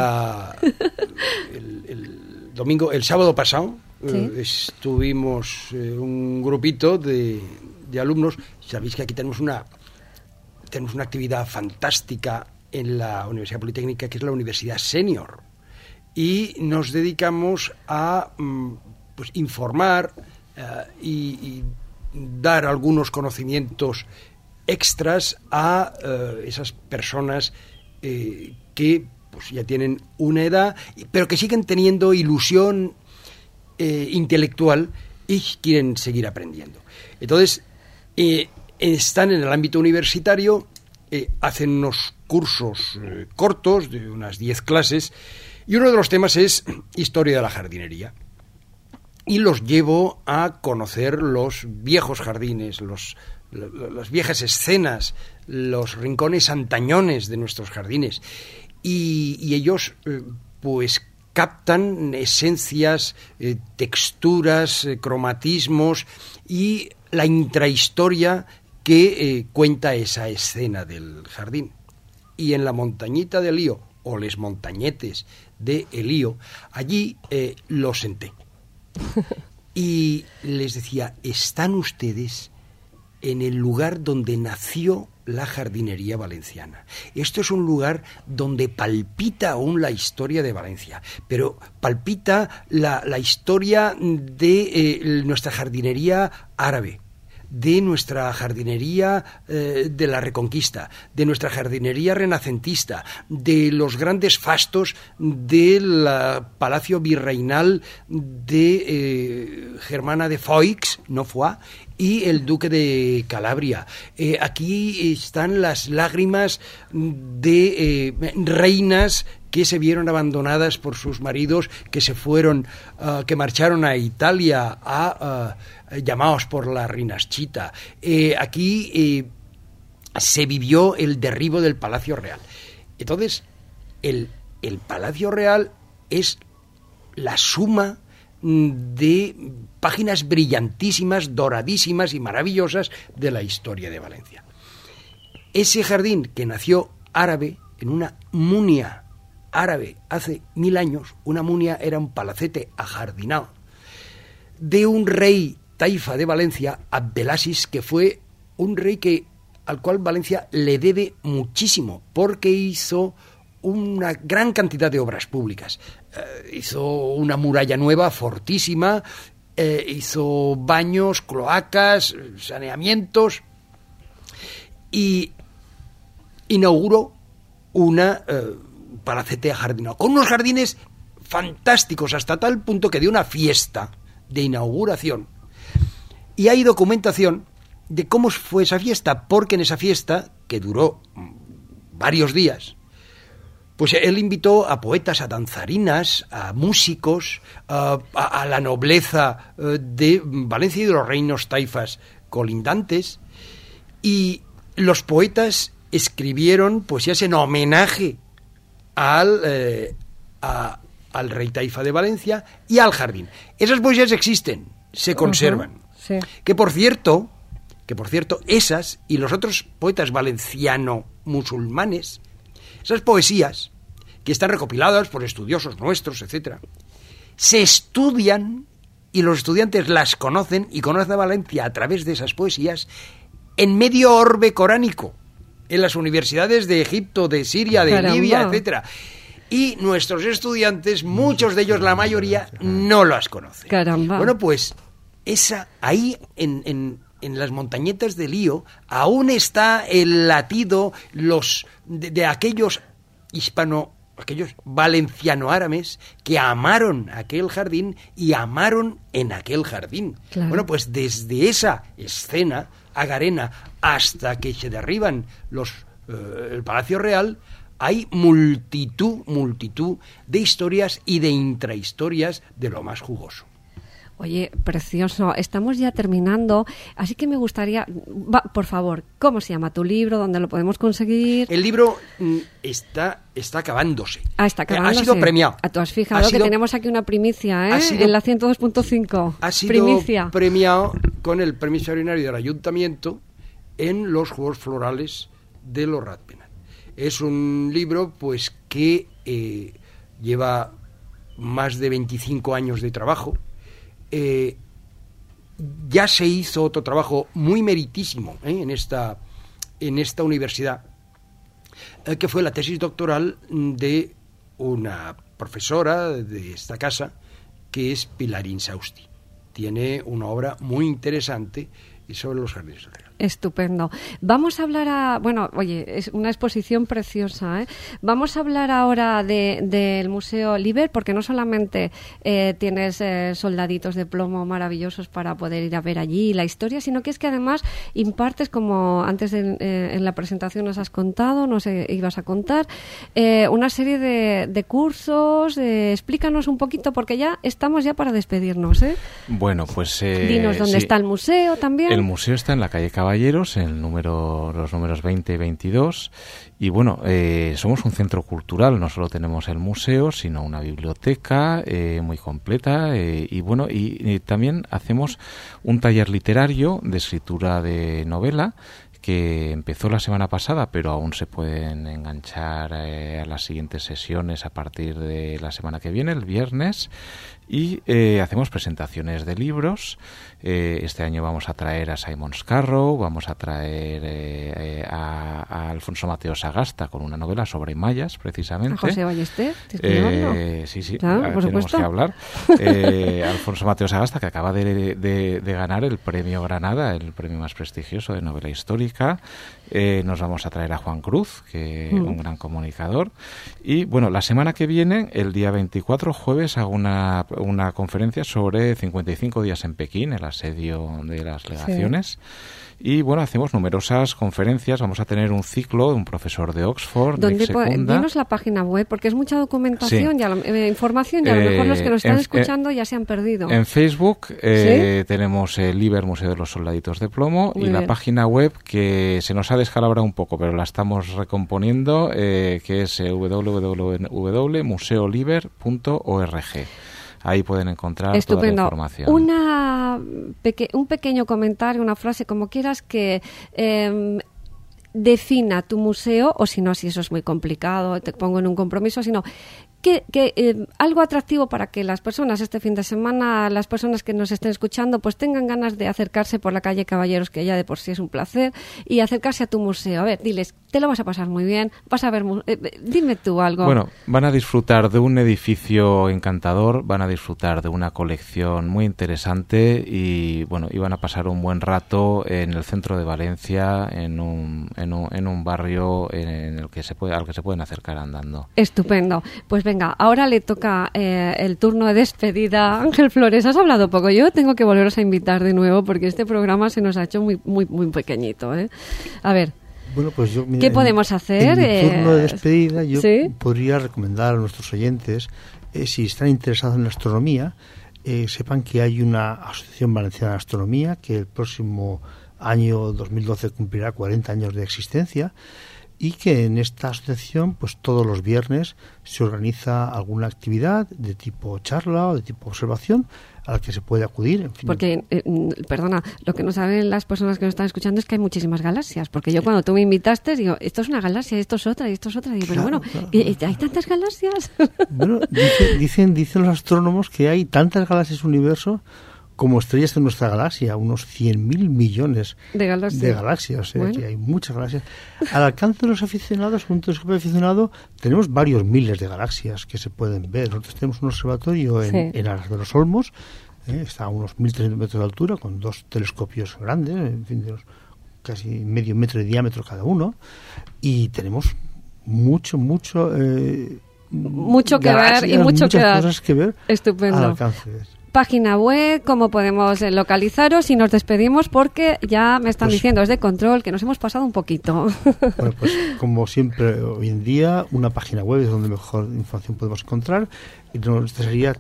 [SPEAKER 3] El sábado pasado,
[SPEAKER 1] Sí.
[SPEAKER 3] estuvimos un grupito de alumnos. Sabéis que aquí tenemos una actividad fantástica en la Universidad Politécnica, que es la Universidad Senior, y nos dedicamos a pues, informar y dar algunos conocimientos extras a esas personas que pues ya tienen una edad, pero que siguen teniendo ilusión intelectual y quieren seguir aprendiendo. Entonces, están en el ámbito universitario, hacen unos cursos cortos de unas 10 clases, y uno de los temas es historia de la jardinería. Y los llevo a conocer los viejos jardines, las viejas escenas, los rincones antañones de nuestros jardines. Y ellos, pues, captan esencias, texturas, cromatismos y la intrahistoria que cuenta esa escena del jardín. Y en la montañita de Elío, o les montañetes de Elío, allí los senté. Y les decía, están ustedes en el lugar donde nació la jardinería valenciana. Esto es un lugar donde palpita aún la historia de Valencia, pero palpita la historia de nuestra jardinería árabe, de nuestra jardinería de la Reconquista, de nuestra jardinería renacentista, de los grandes fastos del Palacio Virreinal de Germana de Foix, no Foix, y el Duque de Calabria. Aquí están las lágrimas de reinas que se vieron abandonadas por sus maridos, que se fueron, que marcharon a Italia llamados por la Rinascita. Aquí se vivió el derribo del Palacio Real. Entonces, el Palacio Real es la suma de páginas brillantísimas, doradísimas y maravillosas de la historia de Valencia. Ese jardín que nació árabe, en una munia árabe hace 1000 años, una munia era un palacete ajardinado de un rey taifa de Valencia, Abdelaziz, que fue un rey al cual Valencia le debe muchísimo, porque hizo una gran cantidad de obras públicas. Hizo una muralla nueva, fortísima, hizo baños, cloacas, saneamientos, y inauguró una palacete ajardinado, con unos jardines fantásticos, hasta tal punto que dio una fiesta de inauguración, y hay documentación de cómo fue esa fiesta, porque en esa fiesta, que duró varios días, pues él invitó a poetas, a danzarinas, a músicos, a la nobleza de Valencia y de los reinos taifas colindantes, y los poetas escribieron poesías en homenaje al rey taifa de Valencia y al jardín. Esas poesías existen, se conservan.
[SPEAKER 1] Sí.
[SPEAKER 3] Que por cierto, esas y los otros poetas valenciano-musulmanes, esas poesías, que están recopiladas por estudiosos nuestros, etcétera, se estudian, y los estudiantes las conocen, y conocen a Valencia a través de esas poesías, en medio orbe coránico, en las universidades de Egipto, de Siria, de
[SPEAKER 1] Caramba.
[SPEAKER 3] Libia, etcétera. Y nuestros estudiantes, muchos de ellos, la mayoría, no las conocen.
[SPEAKER 1] Caramba.
[SPEAKER 3] Bueno, pues ahí en las montañetas de Elío aún está el latido de aquellos aquellos valenciano-árabes que amaron aquel jardín y amaron en aquel jardín.
[SPEAKER 1] Claro.
[SPEAKER 3] Bueno, pues desde esa escena agarena hasta que se derriban el Palacio Real, hay multitud de historias y de intrahistorias de lo más jugoso.
[SPEAKER 1] Oye, precioso. Estamos ya terminando, así que me gustaría, por favor, ¿cómo se llama tu libro? ¿Dónde lo podemos conseguir?
[SPEAKER 3] El libro está acabándose.
[SPEAKER 1] Está acabándose.
[SPEAKER 3] Ha sido premiado.
[SPEAKER 1] Tú has fijado que tenemos aquí una primicia, ¿eh? En la 102.5.
[SPEAKER 3] Ha sido
[SPEAKER 1] primicia.
[SPEAKER 3] Premiado con el premio extraordinario del Ayuntamiento en los Juegos Florales de los Ratpenat. Es un libro pues que lleva más de 25 años de trabajo. Ya se hizo otro trabajo muy meritísimo en esta universidad, que fue la tesis doctoral de una profesora de esta casa, que es Pilar Insausti. Tiene una obra muy interesante sobre los jardines del Real.
[SPEAKER 1] Estupendo. Vamos a hablar es una exposición preciosa, ¿eh? Vamos a hablar ahora del Museo Liber, porque no solamente tienes soldaditos de plomo maravillosos para poder ir a ver allí la historia, sino que es que además impartes, como antes en la presentación nos has contado, ibas a contar, una serie de cursos. Explícanos un poquito, porque ya estamos para despedirnos, ¿eh?
[SPEAKER 2] Bueno, pues...
[SPEAKER 1] dinos dónde está el museo también.
[SPEAKER 2] El museo está en la calle Caballeros, en los números 20 y 22. Y bueno, somos un centro cultural, no solo tenemos el museo, sino una biblioteca muy completa. Y también hacemos un taller literario de escritura de novela, que empezó la semana pasada, pero aún se pueden enganchar a las siguientes sesiones a partir de la semana que viene, el viernes. Y hacemos presentaciones de libros. Este año vamos a traer a Simon Scarrow, vamos a traer a Alfonso Mateo Sagasta con una novela sobre mayas, precisamente.
[SPEAKER 1] ¿A José Ballester?
[SPEAKER 2] Sí,
[SPEAKER 1] claro, por
[SPEAKER 2] tenemos
[SPEAKER 1] supuesto.
[SPEAKER 2] que hablar. Alfonso Mateo Sagasta, que acaba de ganar el premio Granada, el premio más prestigioso de novela histórica. Nos vamos a traer a Juan Cruz, que un gran comunicador. Y bueno, la semana que viene, el día 24, jueves, hago una conferencia sobre 55 días en Pekín, el asedio de las legaciones. Y bueno, hacemos numerosas conferencias. Vamos a tener un ciclo de un profesor de Oxford, de Secunda.
[SPEAKER 1] Dinos la página web, porque es mucha documentación, información, y a lo mejor los que nos están escuchando ya se han perdido.
[SPEAKER 2] En Facebook tenemos el Liber Museo de los Soldaditos de Plomo.
[SPEAKER 1] Muy
[SPEAKER 2] y
[SPEAKER 1] bien.
[SPEAKER 2] La página web, que se nos ha descalabrado un poco, pero la estamos recomponiendo, que es www.museoliber.org. Ahí pueden encontrar toda la información.
[SPEAKER 1] Un pequeño comentario, una frase, como quieras, que defina tu museo, o si no, si eso es muy complicado, te pongo en un compromiso, sino que algo atractivo para que las personas este fin de semana, las personas que nos estén escuchando, pues tengan ganas de acercarse por la calle Caballeros, que ya de por sí es un placer, y acercarse a tu museo. A ver, diles, te lo vas a pasar muy bien, vas a ver... dime tú algo.
[SPEAKER 2] Bueno, van a disfrutar de un edificio encantador, van a disfrutar de una colección muy interesante y bueno, y van a pasar un buen rato en el centro de Valencia, en un barrio al que se pueden acercar andando.
[SPEAKER 1] Estupendo. Pues venga, ahora le toca el turno de despedida. Ángel Flores, has hablado poco. Yo tengo que volveros a invitar de nuevo porque este programa se nos ha hecho muy, muy, muy pequeñito, ¿eh? A ver.
[SPEAKER 4] Bueno, pues yo, mira,
[SPEAKER 1] ¿qué podemos hacer?
[SPEAKER 4] En mi turno de despedida yo
[SPEAKER 1] ¿sí?
[SPEAKER 4] podría recomendar a nuestros oyentes, si están interesados en la astronomía, sepan que hay una Asociación Valenciana de Astronomía que el próximo año 2012 cumplirá 40 años de existencia, y que en esta asociación pues todos los viernes se organiza alguna actividad de tipo charla o de tipo observación a la que se puede acudir. En fin.
[SPEAKER 1] Porque, perdona, lo que no saben las personas que nos están escuchando es que hay muchísimas galaxias. Porque yo cuando tú me invitaste digo, esto es una galaxia, esto es otra, y esto es otra. Digo, pero
[SPEAKER 4] claro,
[SPEAKER 1] bueno,
[SPEAKER 4] claro.
[SPEAKER 1] ¿hay tantas galaxias?
[SPEAKER 4] Bueno, dicen los astrónomos que hay tantas galaxias en el universo como estrellas en nuestra galaxia, unos 100.000 millones
[SPEAKER 1] de galaxias.
[SPEAKER 4] O sea, que hay muchas galaxias. Al alcance de los aficionados, un telescopio aficionado, tenemos varios miles de galaxias que se pueden ver. Nosotros tenemos un observatorio en Aras de los Olmos, está a unos 1.300 metros de altura, con dos telescopios grandes, en fin, de casi medio metro de diámetro cada uno, y tenemos mucho que ver y muchas cosas que ver.
[SPEAKER 1] Estupendo.
[SPEAKER 4] Al alcance de eso.
[SPEAKER 1] página web, cómo podemos localizaros, y nos despedimos porque ya me están diciendo desde control que nos hemos pasado un poquito.
[SPEAKER 4] Bueno, pues como siempre hoy en día, una página web es donde mejor información podemos encontrar, y esta sería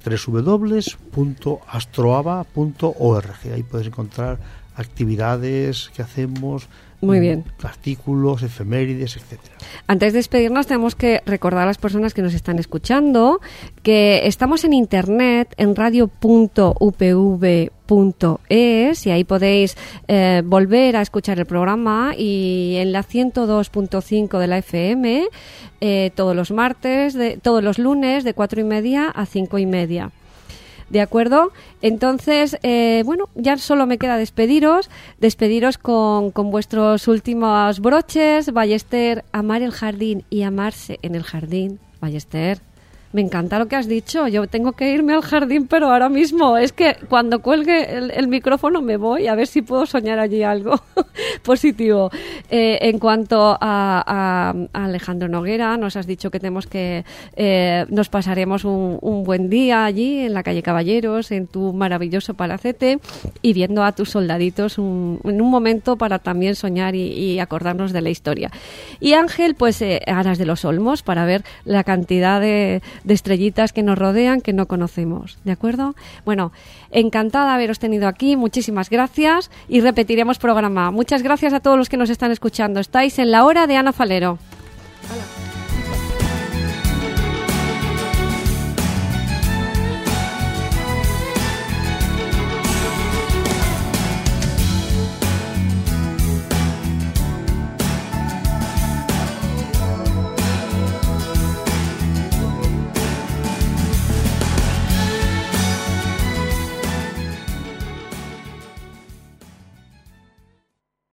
[SPEAKER 4] www.astroava.org. Ahí puedes encontrar actividades que hacemos,
[SPEAKER 1] muy bien,
[SPEAKER 4] artículos, efemérides, etcétera.
[SPEAKER 1] Antes de despedirnos tenemos que recordar a las personas que nos están escuchando que estamos en internet en radio.upv.es, y ahí podéis volver a escuchar el programa, y en la 102.5 de la FM todos los martes, todos los lunes de 4:30 a 5:30. ¿De acuerdo? Entonces, bueno, ya solo me queda despediros con vuestros últimos broches. Ballester, amar el jardín y amarse en el jardín. Ballester, me encanta lo que has dicho. Yo tengo que irme al jardín, pero ahora mismo. Es que cuando cuelgue el micrófono me voy a ver si puedo soñar allí algo positivo. En cuanto a Alejandro Noguera, nos has dicho que tenemos que nos pasaremos un buen día allí en la calle Caballeros, en tu maravilloso palacete, y viendo a tus soldaditos en un momento para también soñar y acordarnos de la historia. Y Ángel, pues Aras de los Olmos, para ver la cantidad de estrellitas que nos rodean, que no conocemos, ¿de acuerdo? Bueno, encantada de haberos tenido aquí, muchísimas gracias, y repetiremos programa. Muchas gracias a todos los que nos están escuchando. Estáis en la hora de Ana Falero. Hola.